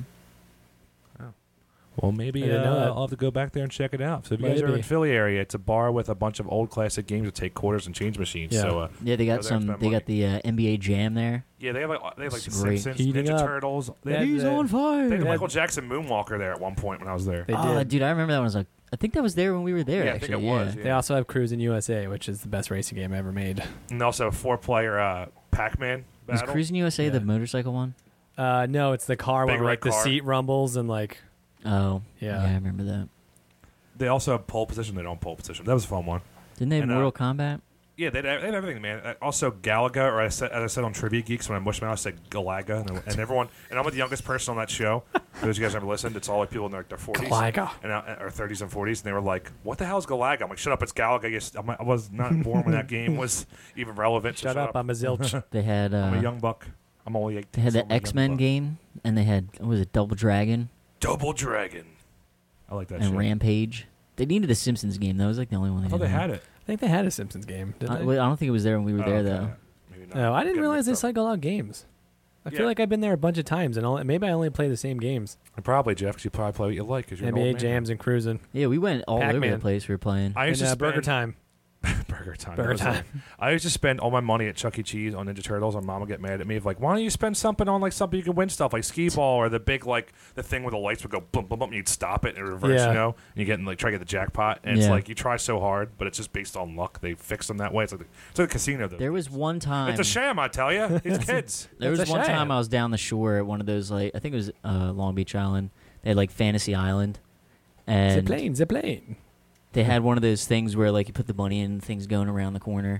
Well, maybe I didn't know uh, that. I'll have to go back there and check it out. So if you guys are Maybe. in Philly area, it's a bar with a bunch of old classic games that take quarters and change machines. Yeah. So uh, Yeah, they Go got there some. and They spend got the uh, N B A Jam there. yeah, they have like they have like the It's great. Simpsons, Heating Ninja up. Turtles. They That- had, He's on fire. they had the That- Michael Jackson Moonwalker there at one point when I was there. They Oh, did. dude, I remember that when I was like, I think that was there when we were there. Yeah, I think actually, it was, yeah. They also have Cruisin' U S A, which is the best racing game ever made. And also a four-player uh, Pac-Man Was battle. Cruising U S A Yeah. the motorcycle one? Uh, no, it's the car Big where red like the car. seat rumbles and like Oh, Yeah. yeah, I remember that. They also have pole position. They don't pole position. That was a fun one. Didn't they have And, uh, Mortal Kombat? Yeah, they have, they have everything, man. Uh, Also, Galaga, or I said, as I said on Trivia Geeks when I mushed them out, I said Galaga, and, and everyone, and I'm the youngest person on that show. For those of you guys never listened, it's all like people in like their forties Galaga. and uh, or thirties and forties, and they were like, "What the hell is Galaga?" I'm like, "Shut up, it's Galaga." Yes, I'm, I was not born when that game was even relevant. So Shut up, I'm a zilch. They had uh, I'm a young buck. I'm only eighteen. they had so the I'm a young X Men buck. game, and they had what was it Double Dragon Double Dragon. I like that and shit. Rampage. They needed a Simpsons game. That was like the only one they I thought they didn't had have. it. I think they had a Simpsons game. Didn't I, they? well, I don't think it was there when we were Oh, there okay. though. Maybe not. No, I didn't Getting realize they mixed up. cycle out games. I Yeah. feel like I've been there a bunch of times, and only, maybe I only play the same games. Probably, Jeff, because you probably play what you like. Cause you're N an B A old man. Jams and cruising. Yeah, we went all over Pac-Man. the place. We were playing. I used and to uh, Burger spend- Time. Burger time. Burger That was time. it. I used to spend all my money at Chuck E. Cheese on Ninja Turtles, and Mom would get mad at me of like, why don't you spend something on like something you can win stuff like skee ball or the big like the thing where the lights would go boom boom boom and you'd stop it in reverse, Yeah. you know, and you get in, like try to get the jackpot, and it's Yeah. like you try so hard, but it's just based on luck. They fix them that way. It's like the, it's like a casino. Though. There was one time. It's a sham, I tell you. It's kids. There It's was a one shame. time I was down the shore at one of those like I think it was uh, Long Beach Island. They had like Fantasy Island, The and plane, the plane. they had one of those things where like you put the money in, and things going around the corner,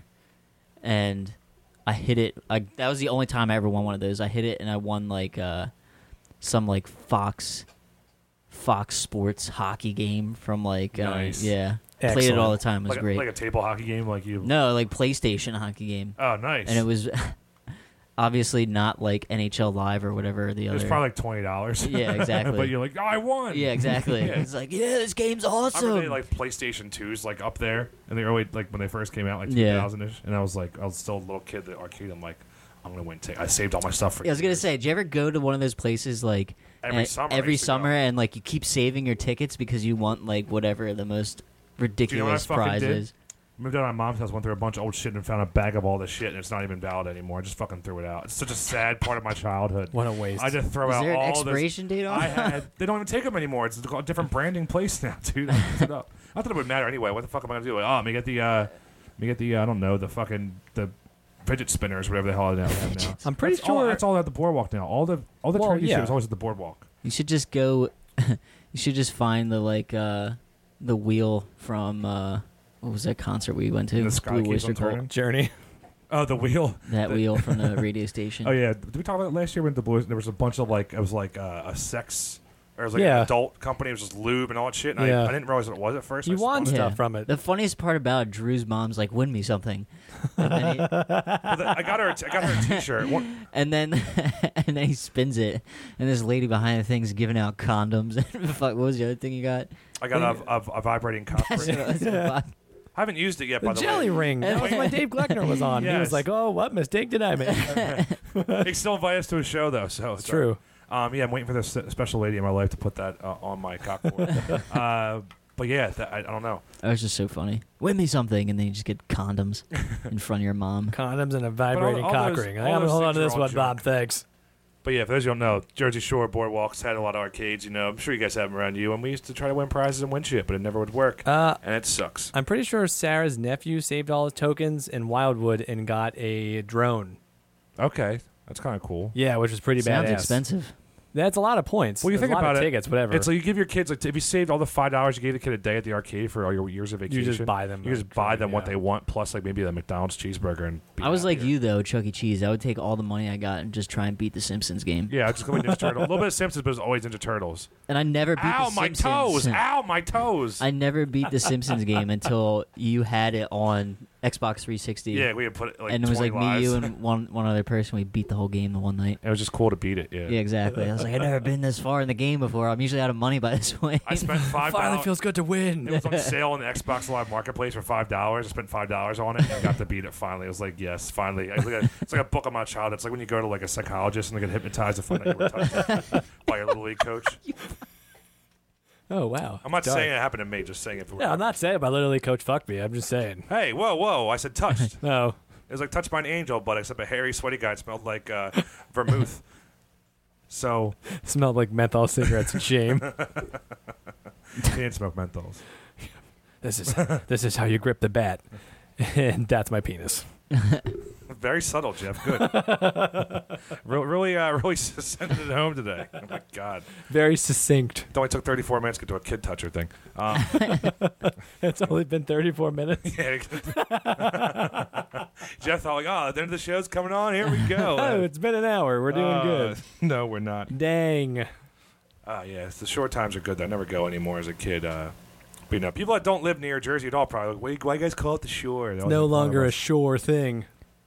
and I hit it. I, that was the only time I ever won one of those. I hit it and I won like uh, some like Fox Fox Sports hockey game from like uh, Nice. yeah, played it all the time. It was like, great. A, like a table hockey game, like you. no, like PlayStation hockey game, Oh, nice. and it was obviously not like N H L Live or whatever the It other. was probably like twenty dollars. Yeah, exactly. But you're like, oh, I won. Yeah, exactly. Yeah. It's like, yeah, this game's I remember awesome. they like PlayStation twos like up there in the early like when they first came out like Yeah. two thousand ish, and I was like I was still a little kid at the arcade. I'm like I'm gonna win. Take I saved all my stuff for. Yeah, I was gonna years. say, did you ever go to one of those places like Every eh, summer I every used to go. summer, and like you keep saving your tickets because you want like whatever the most ridiculous fucking prize did? is? Moved out of my mom's house, went through a bunch of old shit, and found a bag of all this shit, and it's not even valid anymore. I just fucking threw it out. It's such a sad part of my childhood. What a waste. I just throw Is out there an all expiration this. date on I it? had. They don't even take them anymore. It's a different branding place now, dude. I looked it up. I thought it would matter anyway. What the fuck am I gonna do? Like, oh, let me get the. Uh, let me get the. Uh, I don't know the fucking the fidget spinners, whatever the hell they have now. I'm pretty That's all, sure. that's all at the boardwalk now. All the all the Well, trendy yeah. shit is always at the boardwalk. You should just go. You should just find the like uh the wheel from uh what was that concert we went to? The sky Blue keeps Oyster on Cult. turning. Journey. Oh, the wheel. That The- wheel from the radio station. Oh yeah, did we talk about it last year when the Blues? There was a bunch of like it was like uh, a sex, or it was like Yeah. an adult company. It was just lube and all that shit. And Yeah. I, I didn't realize what it was at first. You I just won thought it- stuff from it. The funniest part about it, Drew's mom's like, "Win me something," and then he, Well, the- I got her. A t- I got her a T-shirt. One, and then, and then he spins it, and this lady behind the thing's giving out condoms. Fuck, what was the other thing you got? I got a, a, a vibrating cock That's ring. what I was about. I haven't used it yet. The by the jelly way, ring. That was my Dave Gleckner was on. He was Yes. like, "Oh, what mistake did I make?" They still invite us to a show though, so It's true. Um, yeah, I'm waiting for this uh, special lady in my life to put that uh, on my cockboard. uh, but yeah, that, I, I don't know. That was just so funny. Win me something, and then you just get condoms in front of your mom. Condoms and a vibrating all cock those- ring. all I gotta those hold on things to are this all one, junk. Bob. Thanks. But yeah, for those who don't know, Jersey Shore boardwalks had a lot of arcades. You know, I'm sure you guys have them around you, and we used to try to win prizes and win shit, but it never would work, Uh, and it sucks. I'm pretty sure Sarah's nephew saved all his tokens in Wildwood and got a drone. Okay, that's kind of cool. Yeah, which was pretty Sounds badass. expensive. That's a lot of points. Well, you There's think a lot about of it, tickets, whatever. It's like you give your kids like if you saved all the five dollars you gave the kid a day at the arcade for all your years of you vacation. just buy them. You a just buy drone, them what yeah. they want, plus like maybe the McDonald's cheeseburger. And be I was like happier. you though, Chuck E. Cheese. I would take all the money I got and just try and beat the Simpsons game. Yeah, just go with Ninja Turtles. A little bit of Simpsons, but it's always Ninja Turtles. And I never beat Ow, the my Simpsons. toes! Ow, my toes! I never beat the Simpsons game until you had it on Xbox three sixty. yeah, we had put it like and it was twenty like lives. me, you, and one one other person. We beat the whole game the one night. It was just cool to beat it. Yeah. Yeah, exactly. I was like, I've never been this far in the game before. I'm usually out of money by this point. I spent five Finally dollars. feels good to It win. was on sale on the Xbox Live Marketplace for five dollars. I spent five dollars on it and got to beat it finally. I was like, yes, finally. It's like, a, it's like a book of my child. It's like when you go to like a psychologist and they get hypnotized to find out you were touched by your little league coach. Oh wow. I'm not Dark. saying it happened to me. Just saying if it were. Yeah, I'm not saying my literally coach fucked me. I'm just saying. Hey, whoa, whoa! I said touched. No. It was like touched by an angel, but except a hairy, sweaty guy. It smelled like uh, vermouth. So Smelled like menthol cigarettes and shame. he didn't smoke menthols. This is this is how you grip the bat. And that's my penis. Very subtle, Jeff. Good. Re- really, uh, really sending it home today. Oh my god! Very succinct. It only took thirty-four minutes to get to a kid toucher thing. Um, It's only been thirty-four minutes. yeah. Jeff thought like, oh, the end of the show's coming on. Here we go. Oh, it's been an hour. We're doing Uh, good. No, we're not. Dang. Uh, yeah, it's, the short times are good. I never go anymore as a kid. Uh, but, you know, people that don't live near Jersey at all probably like, why, why you guys call it the shore? It's no longer a shore thing.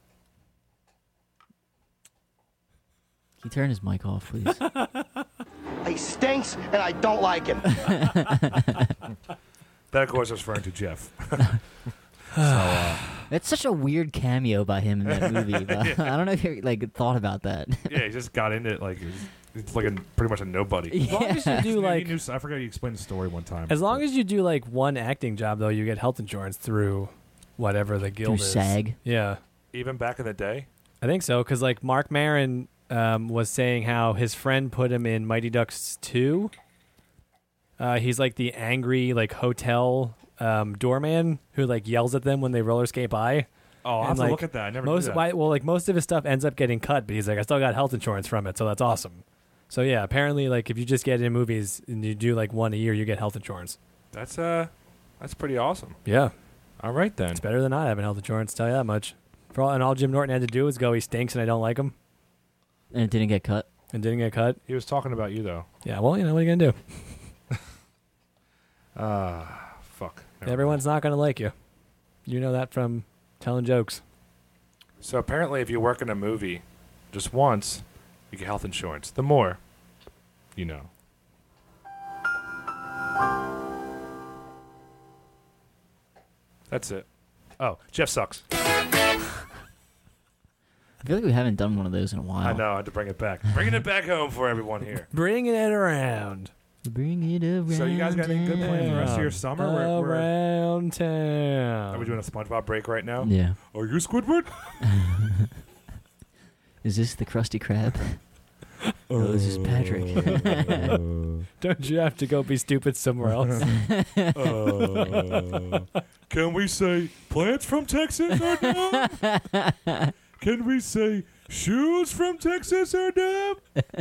Can you turn his mic off, please? He stinks, and I don't like him. That, of course, is referring to Jeff. so, uh, It's such a weird cameo by him in that movie. But yeah. I don't know if you like thought about that. Yeah, he just got into it like it's, it's like a, pretty much a nobody. Yeah. As long as you do like, knew, I forgot you explained the story one time. as long as you do like one acting job, though, you get health insurance through whatever the guild Through is. SAG. Yeah, Even back in the day? I think so. Because like Mark Maron um, was saying how his friend put him in Mighty Ducks two. Uh, he's like the angry like hotel um, doorman who like yells at them when they roller skate by. Oh, I'll And, have to like, look at that. I never Most knew that. why, well, like most of his stuff ends up getting cut, but he's like, I still got health insurance from it, so that's awesome. So yeah, apparently, like if you just get in movies and you do like one a year, you get health insurance. That's uh, that's pretty awesome. Yeah, All right then. it's better than not having health insurance. Tell you that much. For all, and all Jim Norton had to do was go, he stinks and I don't like him, And it didn't get cut. and didn't get cut. He was talking about you though. Yeah, well, you know what are you gonna do? Ah, uh, fuck. Never Everyone's not gonna like you. You know that from telling jokes. mind. So apparently, if you work in a movie, just once, you get health insurance. The more, you know. That's it. Oh, Jeff sucks. I feel like we haven't done one of those in a while. I know. I had to bring it back. Bringing it back home for everyone here. Bringing it around. Bring it around. So you guys got any good plans for the rest of your summer? We're- we're- Around town. Are we doing a SpongeBob break right now? Yeah. Are you Squidward? Is this the Krusty Krab? Oh, this is Patrick. Don't you have to go be stupid somewhere else? Uh, can we say plants from Texas or no? Can we say shoes from Texas or no?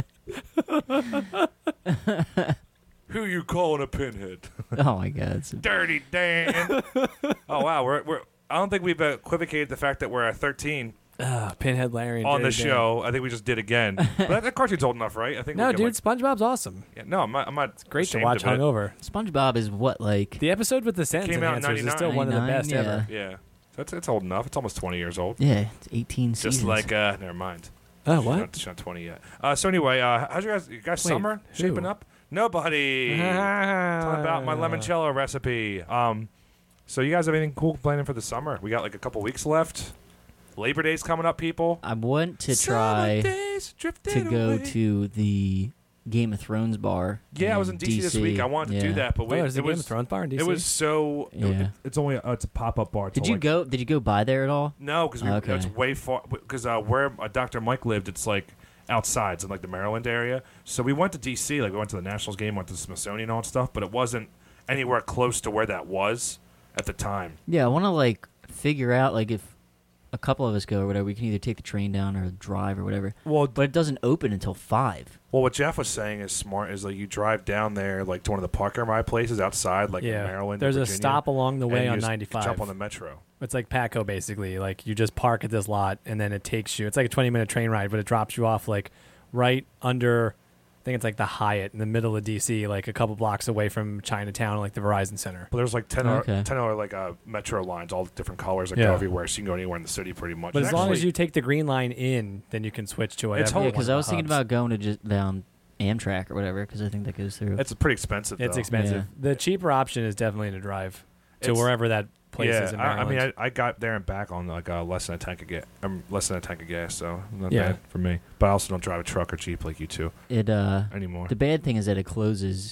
Who you calling a pinhead? Oh my God. It's Dirty Dan. Oh wow, we're we're. I don't think we've equivocated the fact that we're at thirteen Ah, Pinhead Larry and on the Dirty Dan. show. I think we just did again. But that, that cartoon's old enough, right? I think. No, we can, dude, SpongeBob's awesome. Like, yeah, no, I'm not. I'm not Great to ashamed watch of it. hungover. SpongeBob is what, like The episode with the sentence Came out in enhancers is still one of the ninety-nine, best yeah. ever. Yeah, that's it's old enough. It's almost twenty years old. yeah, it's eighteen Just seasons. like uh, never mind. Oh, She's what? not, she's not twenty yet. Uh, so anyway, uh, how's your guys? You guys Wait, summer who? shaping up? Nobody. Talking about my limoncello recipe. Um, so you guys have anything cool planning for the summer? We got like a couple weeks left. Labor Day's coming up, people. I want to Summer try days drifted to go away. to the Game of Thrones bar. Yeah, I was in D C this week. I wanted to do Yeah. that, but Oh, we, there's a it Game was of Thrones bar in D C? it was so. Yeah. It's only a, it's a pop up bar. Did you go? Did you go by there at all? No, because Okay. it's way far. Because uh, where uh, Doctor Mike lived, it's like outside, it's in like the Maryland area. So we went to D C. Like we went to the Nationals game, went to the Smithsonian and all that stuff, but it wasn't anywhere close to where that was at the time. Yeah, I want to like figure out like if a couple of us go or whatever, we can either take the train down or drive or whatever. Well, But it doesn't open until five. well, what Jeff was saying is smart. Is like you drive down there, like to one of the park and ride places outside, like yeah. in Maryland. There's or a Virginia, stop along the and way you on just ninety-five. Jump on the metro. It's like Patco, basically. Like, you just park at this lot, and then it takes you. It's like a twenty-minute train ride, but it drops you off, like, right under, I think it's like the Hyatt in the middle of D C, like a couple blocks away from Chinatown, like the Verizon Center. But there's like ten, Okay. or, ten or like uh, metro lines, all different colors that Yeah. go everywhere, so you can go anywhere in the city pretty much. But And as long as actually- you take the green line in, then you can switch to whatever. It's Yeah, whole- because one I of was the thinking hubs. about going to just down Amtrak or whatever, because I think that goes through. it's pretty expensive. It's though. expensive. Yeah. The cheaper option is definitely to drive to It's- wherever that place yeah, is in I, I Maryland. mean, I, I got there and back on like uh, less than a tank of gas. Um, less than a tank of gas, so not Yeah. bad for me. But I also don't drive a truck or Jeep like you two It uh, anymore. the bad thing is that it closes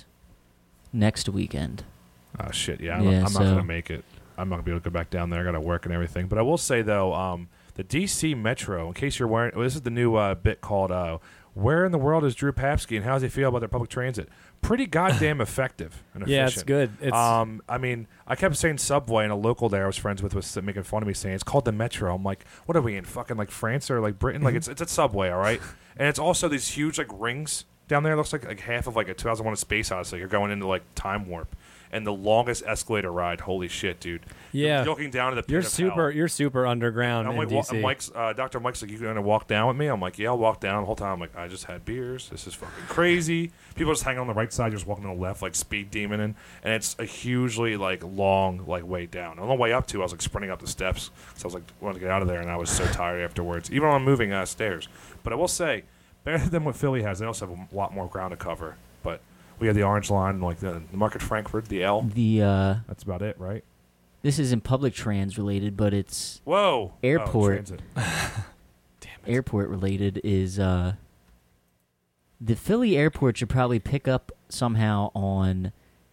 next weekend. Oh shit, yeah, I'm, Yeah, I'm not so- gonna make it. I'm not gonna be able to go back down there. I gotta work and everything. But I will say though, um, the D C Metro. In case you're wearing, well, this is the new uh, bit called uh, "Where in the World is Drew Papsky and how does he feel about their public transit?" Pretty goddamn effective and efficient. yeah, it's good. It's um, I mean, I kept saying subway, and a local there I was friends with was making fun of me saying it's called the Metro. I'm like, what are we in fucking like France or like Britain? Like it's it's a subway, all right. And it's also these huge like rings down there. It looks like like half of like a two thousand one: A Space Odyssey. You're going into like time warp. and the longest escalator ride. Holy shit, dude! Yeah. Looking down at the pit You're of super. hell. You're super underground I'm in like, D wa- C. Mike's, uh, Doctor Mike's like, you gonna walk down with me? I'm like, yeah, I'll walk down. The whole time, I'm like, I just had beers. This is fucking crazy. People are just hanging on the right side, just walking on the left, like speed demoning, and it's a hugely like long like way down. On the way up to, I was like sprinting up the steps, so I was like, wanted to get out of there, and I was so tired afterwards, even on moving uh, stairs. But I will say, better than what Philly has. They also have a lot more ground to cover, but we have the Orange Line, like the, the Market Frankfurt, the L. The uh, That's about it, right? this isn't public trans related, but it's Whoa. Airport. Oh, transit. Damn it. airport related. Is uh, the Philly airport should probably pick up somehow on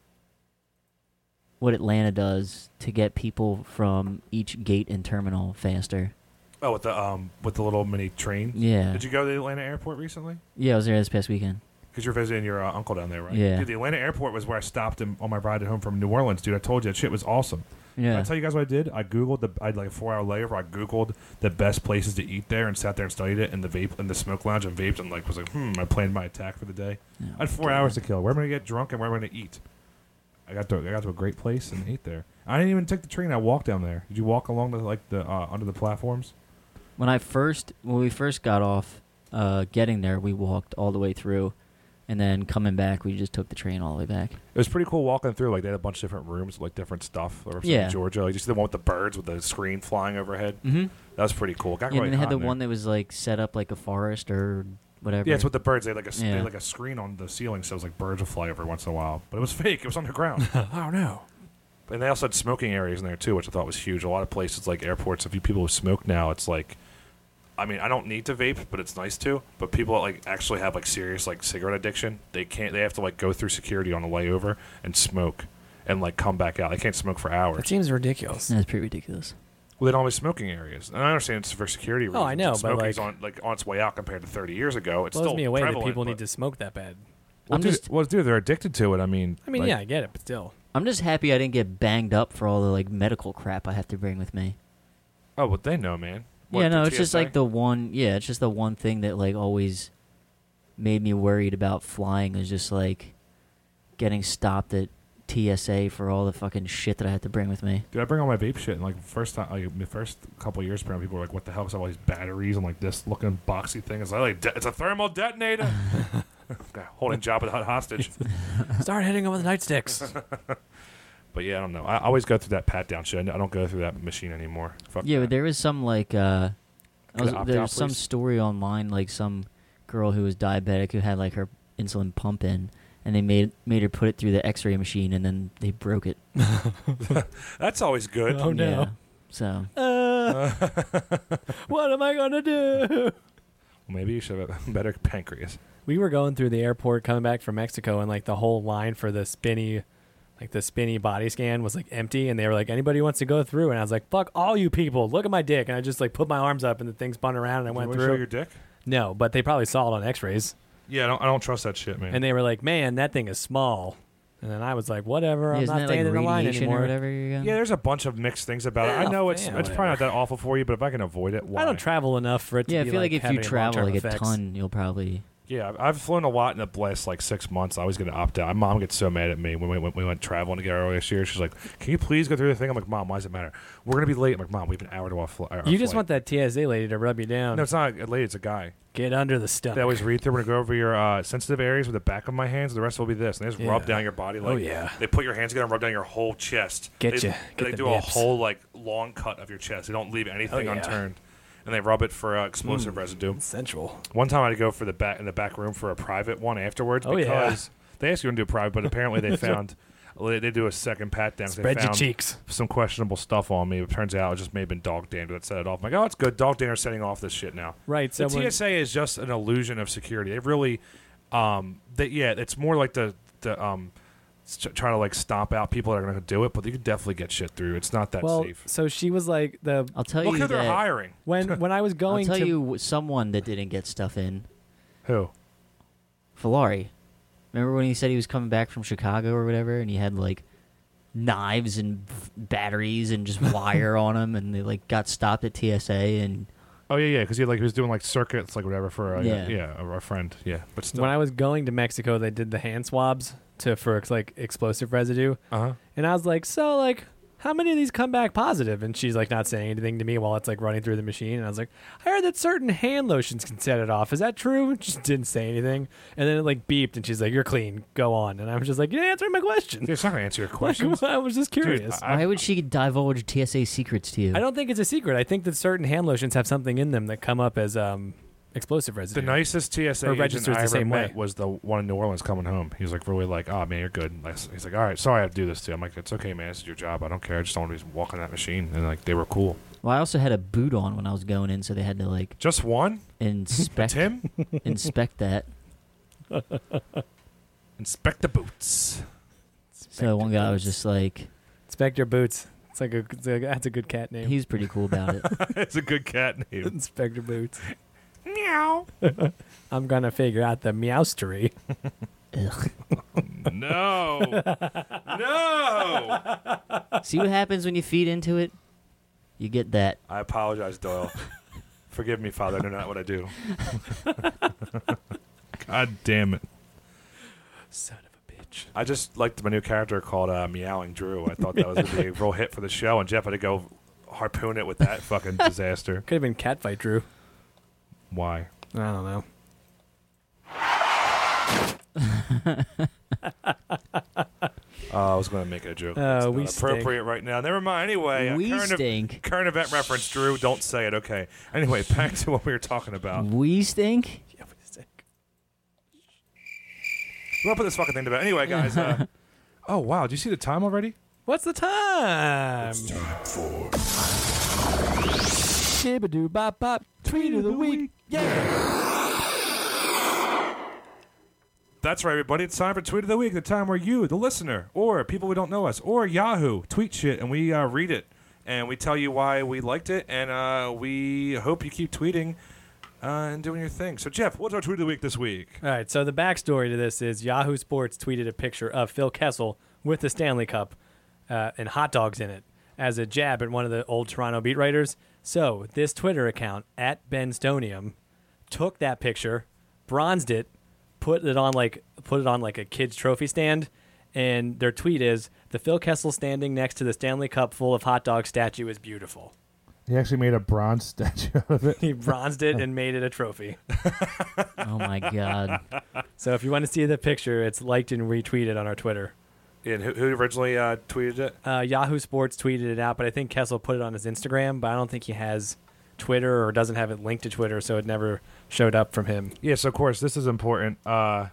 what Atlanta does to get people from each gate and terminal faster. Oh, with the um with the little mini train. Yeah. Did you go to the Atlanta airport recently? Yeah, I was there this past weekend. Because you're visiting your uh, uncle down there, right? Yeah. Dude, the Atlanta airport was where I stopped him on my ride home from New Orleans. Dude, I told you that shit was awesome. Did Yeah. I tell you guys what I did? I googled the. I had like a four-hour layover. I googled the best places to eat there and sat there and studied it in the vape in the smoke lounge and vaped and like was like, hmm. I planned my attack for the day. Oh, I had four God. hours to kill. Where am I gonna get drunk and where am I gonna eat? I got to. I got to a great place and ate there. I didn't even take the train. I walked down there. Did you walk along the like the uh, under the platforms? When I first, when we first got off, uh, getting there, we walked all the way through, and then coming back, we just took the train all the way back. It was pretty cool walking through. Like they had a bunch of different rooms, with, like different stuff. Or something Yeah. in Georgia. Like you see the one with the birds with the screen flying overhead. Mm-hmm. That was pretty cool. Got Yeah, really and they had hot the in there. one that was like set up like a forest or whatever. Yeah, it's with the birds. They had like a s- they Yeah. had like a screen on the ceiling, so it was like birds would fly every once in a while. But it was fake. It was underground. Oh no. And they also had smoking areas in there too, which I thought was huge. A lot of places like airports, if you people who smoke now, it's like, I mean, I don't need to vape, but it's nice to. But people that like actually have like serious like cigarette addiction, they can't. They have to like go through security on the layover and smoke, and like come back out. They can't smoke for hours. That seems ridiculous. That's pretty ridiculous. Well, they don't have smoking areas, and I understand it's for security reasons. Oh, I know, but, smoking's like- on like on its way out compared to thirty years ago. It's Blows still me away that prevalent, people but- need to smoke that bad. Well, I'm dude, just- well, dude, they're addicted to it. I mean, I mean, like- yeah, I get it, but still. I'm just happy I didn't get banged up for all the like medical crap I have to bring with me. Oh, but they know, man. What, yeah, the no, it's just T S A? like the one. Yeah, it's just the one thing that like always made me worried about flying is just like getting stopped at T S A for all the fucking shit that I had to bring with me. Dude, I bring all my vape shit, and like first time, like the first couple of years, apparently people were like, "What the hell?" Because I have all these batteries and like this looking boxy thing. It's like, like de- it's a thermal detonator. Okay, holding Jabba the Hutt hostage. Start hitting them with nightsticks. But yeah, I don't know. I always go through that pat down shit. I don't go through that machine anymore. Fuck Yeah, that. but there was some like uh, I Could was, I opt there out, was some please? story online like some girl who was diabetic who had like her insulin pump in, and they made made her put it through the X-ray machine, and then they broke it. That's always good. Oh, no. Yeah. So Uh, what am I gonna do? Maybe you should have a better pancreas. We were going through the airport coming back from Mexico, and like the whole line for the spinny, like the spinny body scan was like empty, and they were like, "Anybody wants to go through?" And I was like, "Fuck all you people! Look at my dick!" And I just like put my arms up, and the thing spun around, and I Did went you wanna show through. your dick? No, but they probably saw it on X-rays, Yeah, I don't, I don't trust that shit, man. and they were like, "Man, that thing is small." And then I was like, "Whatever, yeah, I'm isn't not that like standing in the line radiation anymore." or whatever you're going? yeah, there's a bunch of mixed things about it. I Yeah, know it's yeah, it's probably not that awful for you, but if I can avoid it, why? I don't travel enough for it to Yeah, I be feel like, like if you having travel long-term like a effects. ton, you'll probably. Yeah, I've- I've flown a lot in the last like six months. I always get to opt out. My mom gets so mad at me when we went, we went traveling together earlier this year. She's like, "Can you please go through the thing?" I'm like, "Mom, why does it matter? We're gonna be late." I'm like, "Mom, we have an hour to our, fl- our You just flight." want that T S A lady to rub you down. No, it's not a lady. It's a guy. Get under the stomach. They always read through. We're gonna go over your uh, sensitive areas with the back of my hands. The rest will be this. And they just rub Yeah. down your body. Like, Oh, yeah. They put your hands together and rub down your whole chest. Get they, ya. Get They the do a nips. whole like long cut of your chest. They don't leave anything Oh, yeah. unturned. And they rub it for uh, explosive Mm. residue. Sensual. One time I had to go for the back in the back room for a private one afterwards Oh, yeah. because they asked you to do a private, but apparently they found they, they do a second pat down. 'cause Spread they your found cheeks. some questionable stuff on me. It turns out it just may have been dog dander that set it off. I'm like, oh, it's good. Dog dander setting off this shit now. Right. So The when, T S A is just an illusion of security. They really, um, they, yeah, it's more like the the um, s- trying to like stomp out people that are going to do it, but you could definitely get shit through. It's not that well, safe. so she was like the I'll tell Look you who they're that hiring. when when I was I'll going tell to you someone that didn't get stuff in. Who? Filari. Remember when he said he was coming back from Chicago or whatever, and he had like knives and f- batteries and just wire on him, and they like got stopped at T S A, and Oh yeah, yeah, because he like he was doing like circuits, like whatever for a, Yeah. yeah, yeah a, a friend, yeah. But still, When I was going to Mexico, they did the hand swabs to for like explosive residue, uh huh. and I was like, so like, how many of these come back positive? And she's like not saying anything to me while it's like running through the machine. And I was like, I heard that certain hand lotions can set it off. Is that true? And she didn't say anything. And then it like beeped, and she's like, you're clean. Go on. And I was just like, you didn't answer my question. It's not gonna answer your questions. I was just curious. I- Why would she divulge T S A secrets to you? I don't think it's a secret. I think that certain hand lotions have something in them that come up as um, explosive residue. The nicest T S A Or agent registers I the ever same met way. was the one in New Orleans coming home. He was like really like, oh man, you're good. Like, he's like, all right, sorry I have to do this to you. I'm like, it's okay, man. This is your job. I don't care. I just don't want to be walking that machine. And like, they were cool. Well, I also had a boot on when I was going in, so they had to like Just one? inspect Tim? inspect that. Inspect the boots. So one guy was just like, Inspector Boots. It's like a, it's like that's a good cat name. he was pretty cool about it. It's a good cat name. Inspector Boots. Meow. I'm gonna figure out the meowstery. Ugh. No. No. See what happens when you feed into it? You get that. I apologize, Doyle. Forgive me, Father. I know not what I do. God damn it. Son of a bitch. I just liked my new character called uh, Meowing Drew. I thought that was going to be a real hit for the show, and Jeff had to go harpoon it with that fucking disaster. Could have been Catfight Drew. Why? I don't know. Uh, I was going to make a joke. Uh, It's we not stink. appropriate right now. Never mind. Anyway, uh, We current, ev- stink. current event reference, Drew. Don't say it. Okay. Anyway, back to what we were talking about. We stink? Yeah, we stink. We'll put this fucking thing to bed. Anyway, guys. Uh, oh, wow. Did you see the time already? What's the time? It's time for Shibbadoo Bop Bop Tweet of the Week. Yeah. That's right, everybody. It's time for Tweet of the Week, the time where you, the listener, or people who don't know us, or Yahoo, tweet shit, and we uh, read it, and we tell you why we liked it, and uh, we hope you keep tweeting uh, and doing your thing. So, Jeff, what's our Tweet of the Week this week? All right, so the backstory to this is Yahoo Sports tweeted a picture of Phil Kessel with the Stanley Cup uh, and hot dogs in it as a jab at one of the old Toronto beat writers. So this Twitter account, at Ben Stonium, took that picture, bronzed it, put it on like put it on like a kid's trophy stand, and their tweet is, the Phil Kessel standing next to the Stanley Cup full of hot dog statue is beautiful. He actually made a bronze statue of it. He bronzed it and made it a trophy. Oh my god. So if you want to see the picture, it's liked and retweeted on our Twitter. And who, who originally uh, tweeted it? Uh, Yahoo Sports tweeted it out, but I think Kessel put it on his Instagram, but I don't think he has Twitter or doesn't have it linked to Twitter, so it never showed up from him. Yes, of course. This is important. Uh,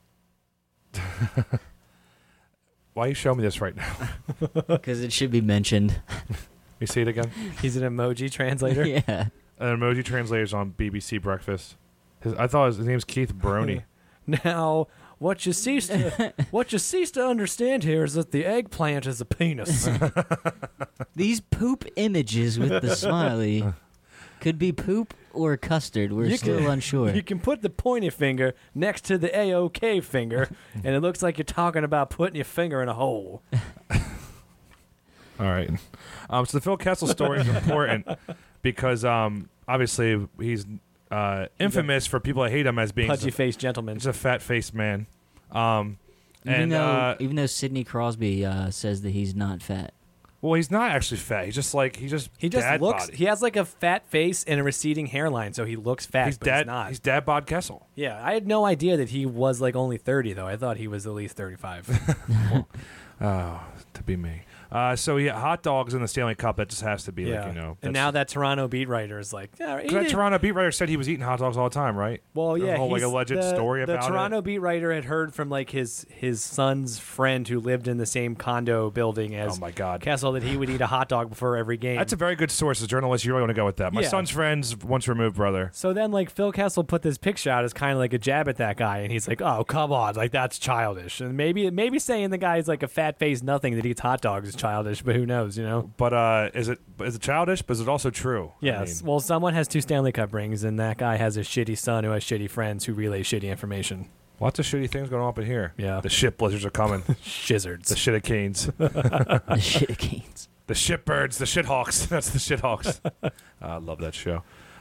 why you show me this right now? Because it should be mentioned. You see it again? He's an emoji translator. Yeah. An emoji translator's on B B C Breakfast. His, I thought his, his name's Keith Brony. Now, what you cease to what you cease to understand here is that the eggplant is a penis. These poop images with the smiley could be poop or custard. We're You still can- unsure. You can put the pointy finger next to the A O K finger, and it looks like you're talking about putting your finger in a hole. All right. Um, so the Phil Kessel story is important because um, obviously he's uh, infamous for people that hate him as being Pudgy faced gentleman. he's a fat-faced man. Um, even and though uh, even though Sidney Crosby uh, says that he's not fat. well, he's not actually fat. He's just like he's just He just dad looks. bod. He has like a fat face and a receding hairline, so he looks fat. He's but dad. He's not. He's dad bod Kessel. Yeah, I had no idea that he was like only thirty though. I thought he was at least thirty-five. Oh, to be me. Uh, so yeah, hot dogs in the Stanley Cup. That just has to be yeah, like you know. and now that Toronto beat writer is like, yeah, eat that it. Toronto beat writer said he was eating hot dogs all the time, right? Well, There's yeah, a whole like he's- alleged the, story the about Toronto it. beat writer had heard from like his his son's friend who lived in the same condo building as Oh my God. Kessel that he would eat a hot dog before every game. That's a very good source as a journalist. You really want to go with that. My Yeah. son's friend's once removed brother. So then, like, Phil Kessel put this picture out as kind of like a jab at that guy, and he's like, "Oh, come on, like that's childish." And maybe, maybe saying the guy's like a fat faced nothing that eats hot dogs is childish, but who knows, you know? But uh, is it is it childish? But is it also true? I Yes. mean, Well, someone has two Stanley Cup rings, and that guy has a shitty son who has shitty friends who relay shitty information. lots of shitty things going on up in here. Yeah. The shit blizzards are coming. Shizzards. The shit canes. The shit canes. The shit birds. The shit hawks. That's the shit hawks. I love that show.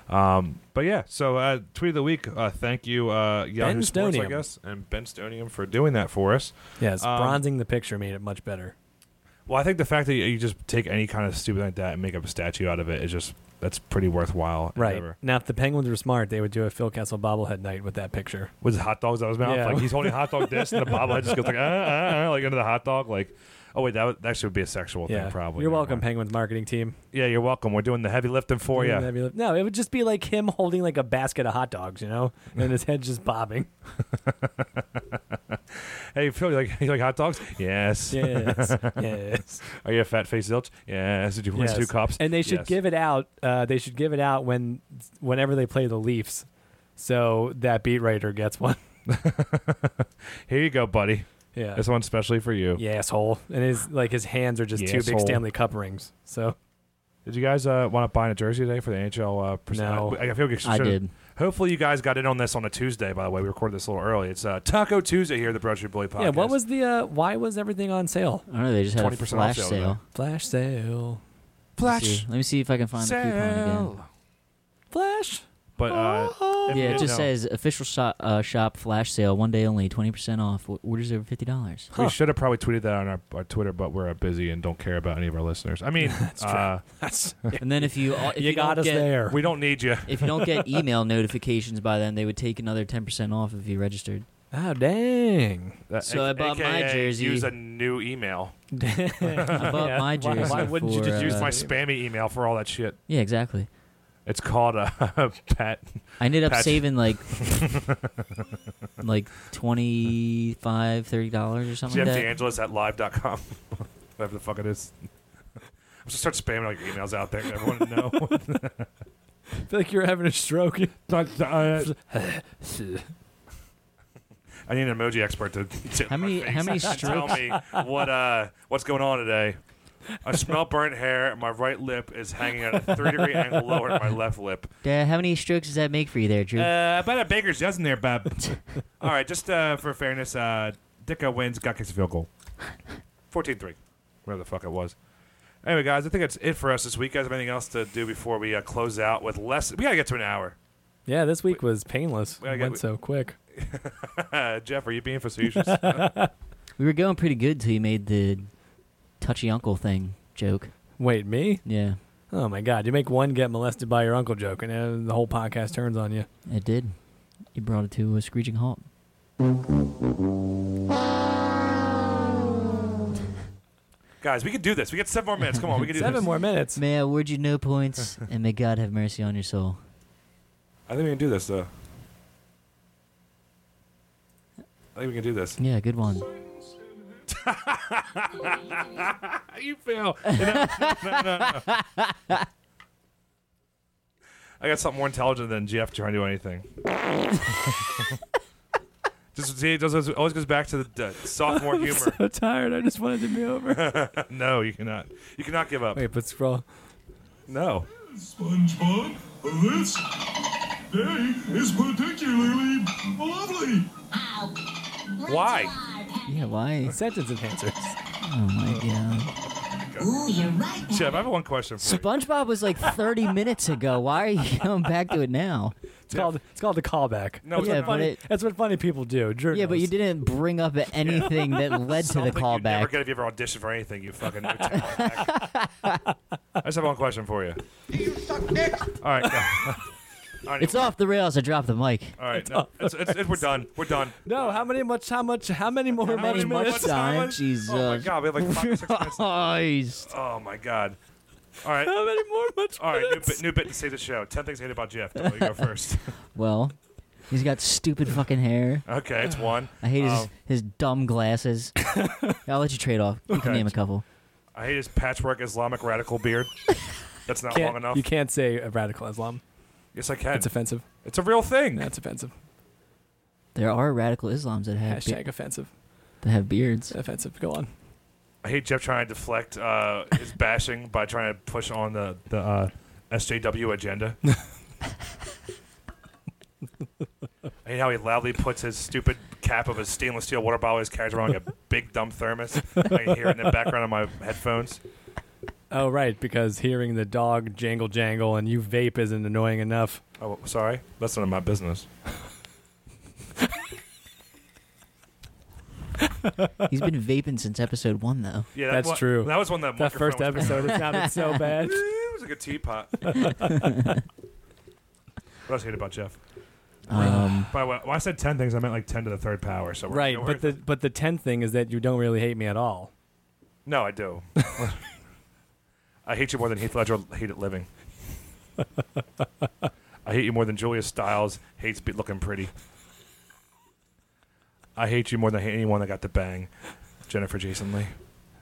Um, but yeah, so uh, tweet of the week. Uh, thank you, uh, Yahoo Sports, I Stonium. guess, and Ben Stonium for doing that for us. Yes, Um, bronzing the picture made it much better. Well, I think the fact that you just take any kind of stupid like that and make up a statue out of it is just that's pretty worthwhile. Right. endeavor. Now, if the Penguins were smart, they would do a Phil Kessel bobblehead night with that picture. Was it hot dogs out of his mouth? Yeah. Like he's holding a hot dog disc and the bobblehead just goes like, ah, ah, ah, like into the hot dog. Like, oh wait, that would, that should be a sexual Yeah, thing, probably. You're Never welcome, mind. Penguins marketing team. Yeah, you're welcome. We're doing the heavy lifting for you. Heavy lift- No, it would just be like him holding like a basket of hot dogs, you know, and his head just bobbing. Hey, Phil, you like you like hot dogs? Yes. Yes, yes. Are you a fat face zilch? Yes. Did you win Yes. two cups? And they should Yes. give it out. Uh, they should give it out when, whenever they play the Leafs, so that beat writer gets one. Here you go, buddy. Yeah, This one's specially for you. yeah, asshole. And his like his hands are just two big Asshole. Stanley Cup rings. So Did you guys uh, want to buy a jersey today for the N H L? Uh, percent? No. I, I feel like you I should- did. Hopefully, you guys got in on this on a Tuesday. By the way, we recorded this a little early. It's uh, Taco Tuesday here at the Broad Street Bully podcast. yeah, what was the? Uh, why was everything on sale? I don't know. They just had a twenty percent off flash sale sale. Flash sale. Let me see. Let me see if I can find the coupon again. sale? Flash. But uh, if you Yeah, it didn't just know, says official shop, uh, shop flash sale, one day only, twenty percent off. O- Orders over fifty dollars. we should have probably tweeted that on our, our Twitter, but we're uh, busy and don't care about any of our listeners. I mean, That's true. uh, That's And then if you uh, if you, you, got don't us get, there. we don't need you. if you don't get email notifications by then, they would take another ten percent off if you registered. Oh dang! That- So I bought my A K A jersey. Use a new email. I bought Yeah, my why- jersey. why wouldn't you for, just Use uh, my spammy email for all that shit. Yeah, exactly. It's called uh, Pat. I ended up Patch. saving like like twenty-five, thirty dollars or something Jeff like that. DeAngelis at live dot com. Whatever the fuck it is. I'm just start spamming all your emails out there. Everyone to know. I feel like you're having a stroke. I need an emoji expert to, to How many- how many tell strokes- me what uh what's going on today. I smell burnt hair. My right lip is hanging at a thirty degree angle lower than my left lip. Dad, how many strokes does that make for you there, Drew? Uh, about a baker's dozen there, Bob. All right, just uh, for fairness, uh, Dicka wins. Got kicks a field goal. fourteen three. Whatever the fuck it was. Anyway, guys, I think that's it for us this week. Guys, have anything else to do before we uh, close out with less? We gotta get to an hour. Yeah, this week was painless. We gotta It get- went so quick. Jeff, are you being facetious? we were going pretty good till you made the touchy uncle thing joke. Wait, me? Yeah, Oh my God! You make one get molested by your uncle joke, and then the whole podcast turns on you. it did. You brought it to a screeching halt. Guys, we can do this. We get seven more minutes. Come on, we can do Seven this. more minutes. May I award you no points, and may God have mercy on your soul. I think we can do this, though. I think we can do this. Yeah, good one. You fail. No, no, no, no. I got something more intelligent than Jeff trying to do anything. Just see, it does, it always goes back to the uh, sophomore humor. So tired. I just wanted to be over. No, you cannot. You cannot give up. Wait, but scroll. No. SpongeBob, this day is particularly lovely. Why? Yeah, why? Sentence enhancers. Oh my God. Ooh, you're right. Jeff, I have one question for you. SpongeBob was like thirty minutes ago. Why are you going back to it now? It's called it's called a callback. No, that's it's Yeah, what but funny. it- That's what funny people do. Drew Yeah, but you knows. didn't bring up anything that led to the Something you'd never callback. get if you ever auditioned for anything, you fucking new talent hack. I just have one question for you. All right. No. All right, It's off the rails. I dropped the mic. All right. No, it's, it's, it's, we're done. We're done. No, how many much? How much? How many more How many much much minutes? time? How much? Jesus. Oh my god, we have like five or six minutes. Christ. Oh my god. All right. How many more much All right. New minutes? bit, new bit to save the show. Ten things I hate about Jeff. Don't you go first. Well, he's got stupid fucking hair. Okay, it's one. I hate his, Um, his dumb glasses. I'll let you trade off. You Okay. can name a couple. I hate his patchwork Islamic radical beard. That's not Can't- long enough. You can't say a radical Islam. Yes, I can. It's offensive. It's a real thing. That's offensive. There are radical Islams that have be- Hashtag offensive. that have beards. Offensive. Go on. I hate Jeff trying to deflect uh, his bashing by trying to push on the the uh, S J W agenda. I hate how he loudly puts his stupid cap of his stainless steel water bottle he carries around like a big dumb thermos. I can hear it in the background of my headphones. Oh, right, because hearing the dog jangle jangle and you vape isn't annoying enough. Oh, sorry. That's none of my business. He's been vaping since episode one, though. Yeah, that That's one- true. That was one that That first microphone was- episode, it sounded so bad. It was like a teapot. What else hate about Jeff? Um, By the way, when I said ten things, I meant like ten to the third power. So we're, Right, we're- but the but the tenth thing is that you don't really hate me at all. no, I do. I hate you more than Heath Ledger hated living. I hate you more than Julia Stiles hates be looking pretty. I hate you more than I hate anyone that got the bang. Jennifer Jason Leigh.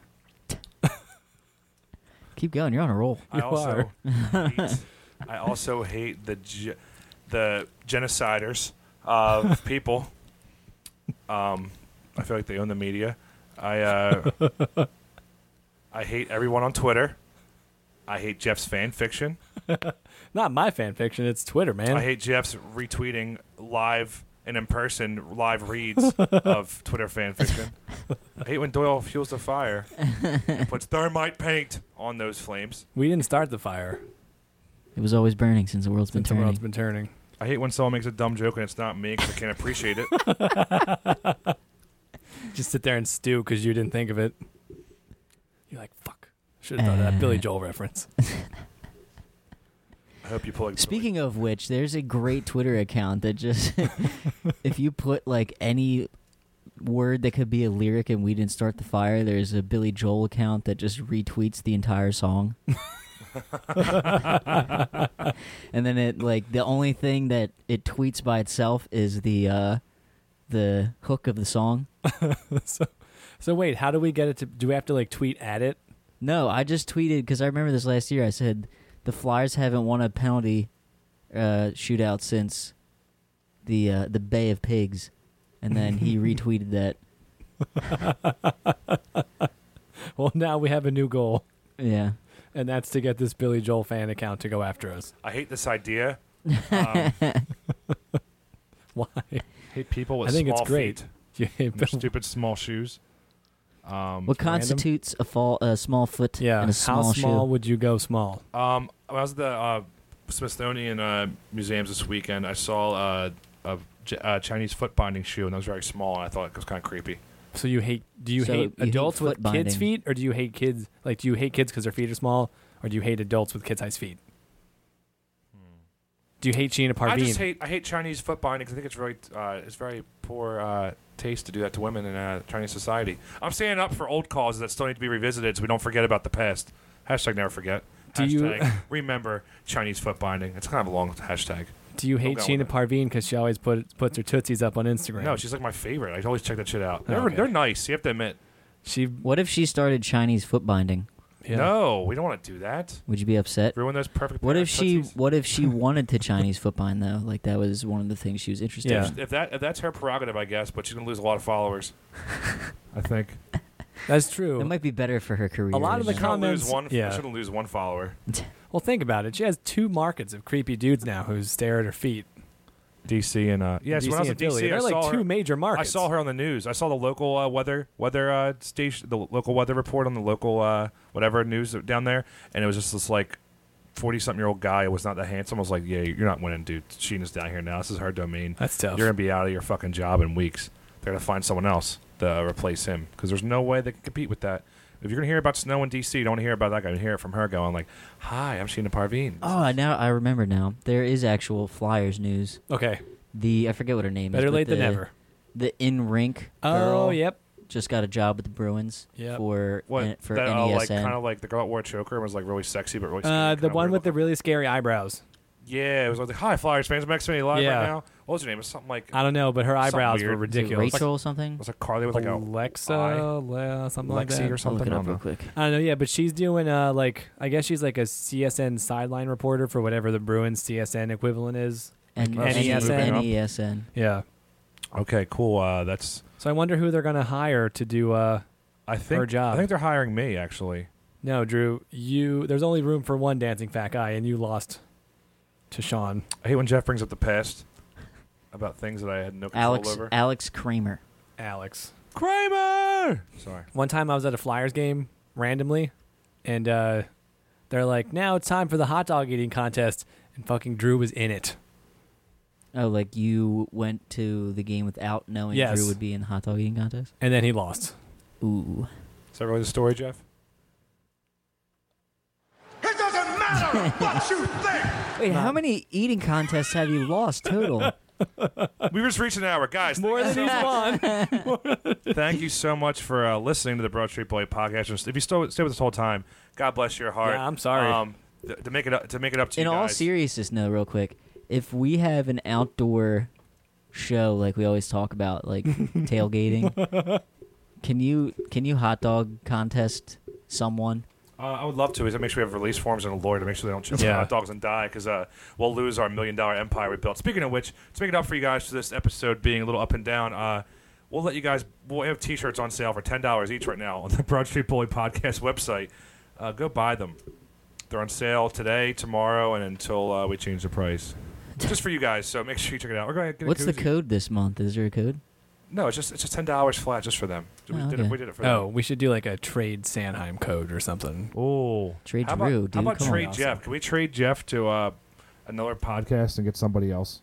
keep going. You're on a roll. I You also hate, I also hate the ge- the genociders of people. Um, I feel like they own the media. I uh, I hate everyone on Twitter. I hate Jeff's fan fiction. Not my fan fiction, it's Twitter, man. I hate Jeff's retweeting live and in person live reads of Twitter fan fiction. I hate when Doyle fuels the fire, and puts thermite paint on those flames. We didn't start the fire. It was always burning since the world's been Since the turning. world's been turning. I hate when someone makes a dumb joke and it's not me because I can't appreciate it. Just sit there and stew because you didn't think of it. You're like, fuck. Should have thought of that Billy Joel reference. I hope you pull. Like, Speaking of which, there's a great Twitter account that just, if you put like any word that could be a lyric and we didn't start the fire, there's a Billy Joel account that just retweets the entire song. And then it like the only thing that it tweets by itself is the uh, the hook of the song. so, so wait, how do we get it to? Do we have to like tweet at it? No, I just tweeted because I remember this last year. I said the Flyers haven't won a penalty uh, shootout since the uh, the Bay of Pigs, and then he retweeted that. Well, now we have a new goal, Yeah, and that's to get this Billy Joel fan account to go after us. I hate this idea. Um, Why? hate people with I think small it's great. feet. You hate and their Bill- stupid small shoes. Um, what random? constitutes a fall a small foot Yeah. and a How small, small shoe? would you go small? Um, when I was at the uh, Smithsonian uh, museums this weekend, I saw uh, a J- uh, Chinese foot binding shoe, and it was very small, and I thought it was kind of creepy. So you hate? Do you So hate you hate adults with foot binding. kids' feet, or do you hate kids? Like, do you hate kids because their feet are small, or do you hate adults with kid-sized feet? Do you hate Sheena Parveen? I just hate I hate Chinese foot binding because I think it's very uh, it's very poor uh, taste to do that to women in uh, Chinese society. I'm standing up for old causes that still need to be revisited, so we don't forget about the past. Hashtag never forget. Do you- Hashtag remember Chinese foot binding. It's kind of a long hashtag. Do you hate go Sheena with it. Parveen because she always put, puts her tootsies up on Instagram? No, she's like my favorite. I always check that shit out. They're, Okay. they're nice. You have to admit. she. What if she started Chinese foot binding? Yeah. No, we don't want to do that. Would you be upset? Ruin those perfect. What pair if of she tootsies. What if she wanted to Chinese foot bind though? Like that was one of the things she was interested Yeah. in. If that if that's her prerogative, I guess, but she's gonna lose a lot of followers. I think. That's true. It might be better for her career. A lot of the you know? She's gonna lose comments- one. yeah. She's gonna lose one follower. Well, think about it. She has two markets of creepy dudes now who stare at her feet. D C and uh, yes, D C when I was in and D Philly. C, I They're like saw two her, major I markets. saw her on the news. I saw the local uh, weather weather uh, station, the local weather report on the local uh, whatever news down there, and it was just this like forty something year old guy who was not that handsome. I was like, yeah, you're not winning, dude. Sheena's down here now. This is her domain. That's tough. You're gonna be out of your fucking job in weeks. They're gonna find someone else to uh, replace him because there's no way they can compete with that. If you're gonna hear about snow in D C, you don't want to hear about that guy. You hear it from her going like, "Hi, I'm Sheena Parveen." Oh, now I remember now. There is actual Flyers news. Okay. The I forget what her name Better is. but late than the- never. The in rink Oh, girl yep. just got a job with the Bruins Yep. for What N- for that, uh, N E like S N. kind of like the girl that wore a choker and was like really sexy but really scary, Uh, the kinda one weird with the looking. really scary eyebrows. Yeah, it was like, "Hi, Flyers fans, I'm next to me live Yeah. right now." What was her name? It was something like I don't know, but her Something eyebrows weird. were Is it ridiculous. Rachel or something? it was like Carly with like a Alexa, eye. Le- something like Lexi that. or I'll something. look it I up don't real know. quick. I don't know, yeah, but she's doing uh like I guess she's like a C S N sideline reporter for whatever the Bruins C S N equivalent is. And N E S N? N E S N. Yeah. Okay, cool. Uh, that's So I wonder who they're gonna hire to do. uh I think Her job. I think they're hiring me actually. No, Drew, you. There's only room for one dancing fat guy, and you lost to Sean. I hate when Jeff brings up the past about things that I had no control Alex over. Alex Kramer. Alex. Kramer. Sorry. One time I was at a Flyers game randomly, and uh, they're like, now it's time for the hot dog eating contest, and fucking Drew was in it. Oh, like you went to the game without knowing Yes. Drew would be in the hot dog eating contest? And then he lost. Ooh. Is that really the story, Jeff? It doesn't matter what you think. Wait, how many eating contests have you lost total? We were just reaching an hour. Guys, More than he's won. thank you so much for uh, listening to the Broad Street Boy podcast. Just- If you still stay with us the whole time, God bless your heart. Yeah, I'm sorry. Um, th- to make it up, to make it up to In you all guys. seriousness, no, real quick. If we have an outdoor show like we always talk about, like tailgating, can you can you hot dog contest someone? Uh, I would love to. Is to make sure we have release forms and a lawyer to make sure they don't choke Yeah. on hot dogs and die, because uh, we'll lose our million dollar empire we built. Speaking of which, to make it up for you guys for this episode being a little up and down, uh, we'll let you guys. We'll have T-shirts on sale for ten dollars each right now on the Broad Street Bully podcast website. Uh, go buy them. They're on sale today, tomorrow, and until uh, we change the price. Just for you guys, so make sure you check it out. We're going to get a What's the koozie. code this month? Is there a code? No, it's just it's just ten dollars flat just for them. We, Oh, did it, okay. we did it for Oh, them. we should do like a trade Sanheim code or something. Oh, Trade how about, Drew, How dude. about Come on. trade Jeff? Can we trade Jeff to uh, another podcast and get somebody else?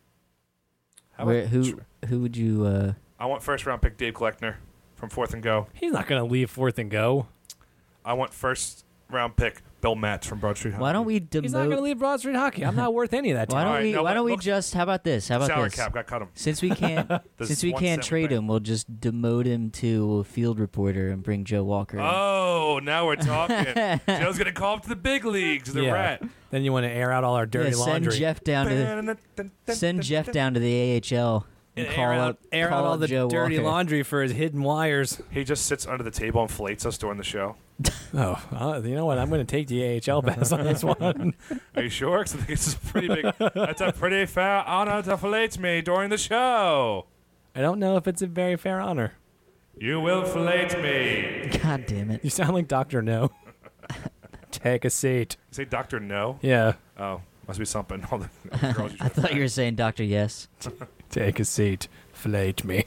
How about Where, who tr- who would you? Uh, I want first round pick Dave Kleckner from Fourth and Go. He's not going to leave fourth and go. I want first round pick Bill Matz from Broad Street. why don't we He's not going to demote? leave Broad Street Hockey. I'm not worth any of that. Why time. don't All right, we? no, why but don't we look- just? How about this? How about Salary this? cap got cut him. Since we can't, This since we one can't cent trade thing. him, we'll just demote him to a field reporter and bring Joe Walker. in. Oh, now we're talking. Joe's gonna call up to the big leagues. The Yeah. rat. Then you want to air out all our dirty Yeah, send laundry. Jeff down to the, send Jeff down to the A H L and And call air out, up air call out all up the Joe dirty Walker. laundry for his hidden wires. He just sits under the table and flates us during the show. Oh, uh, you know what? I'm going to take the A H L pass on this one. Are you sure? Because I think it's a pretty big. That's a pretty fair honor to fillet me during the show. I don't know if it's a very fair honor. You will fillet me. God damn it! You sound like Doctor No. Take a seat. You say Doctor No? Yeah. Oh, must be something. All the all the girls you I thought you were saying Doctor Yes. Take a seat. Fillet me.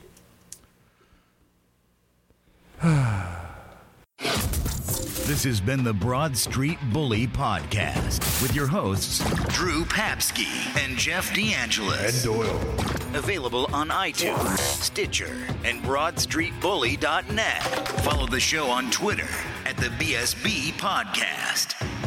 This has been the Broad Street Bully Podcast with your hosts, Drew Papsky and Jeff DeAngelis. And Doyle. Available on iTunes, Stitcher, and broad street bully dot net. Follow the show on Twitter at the B S B Podcast.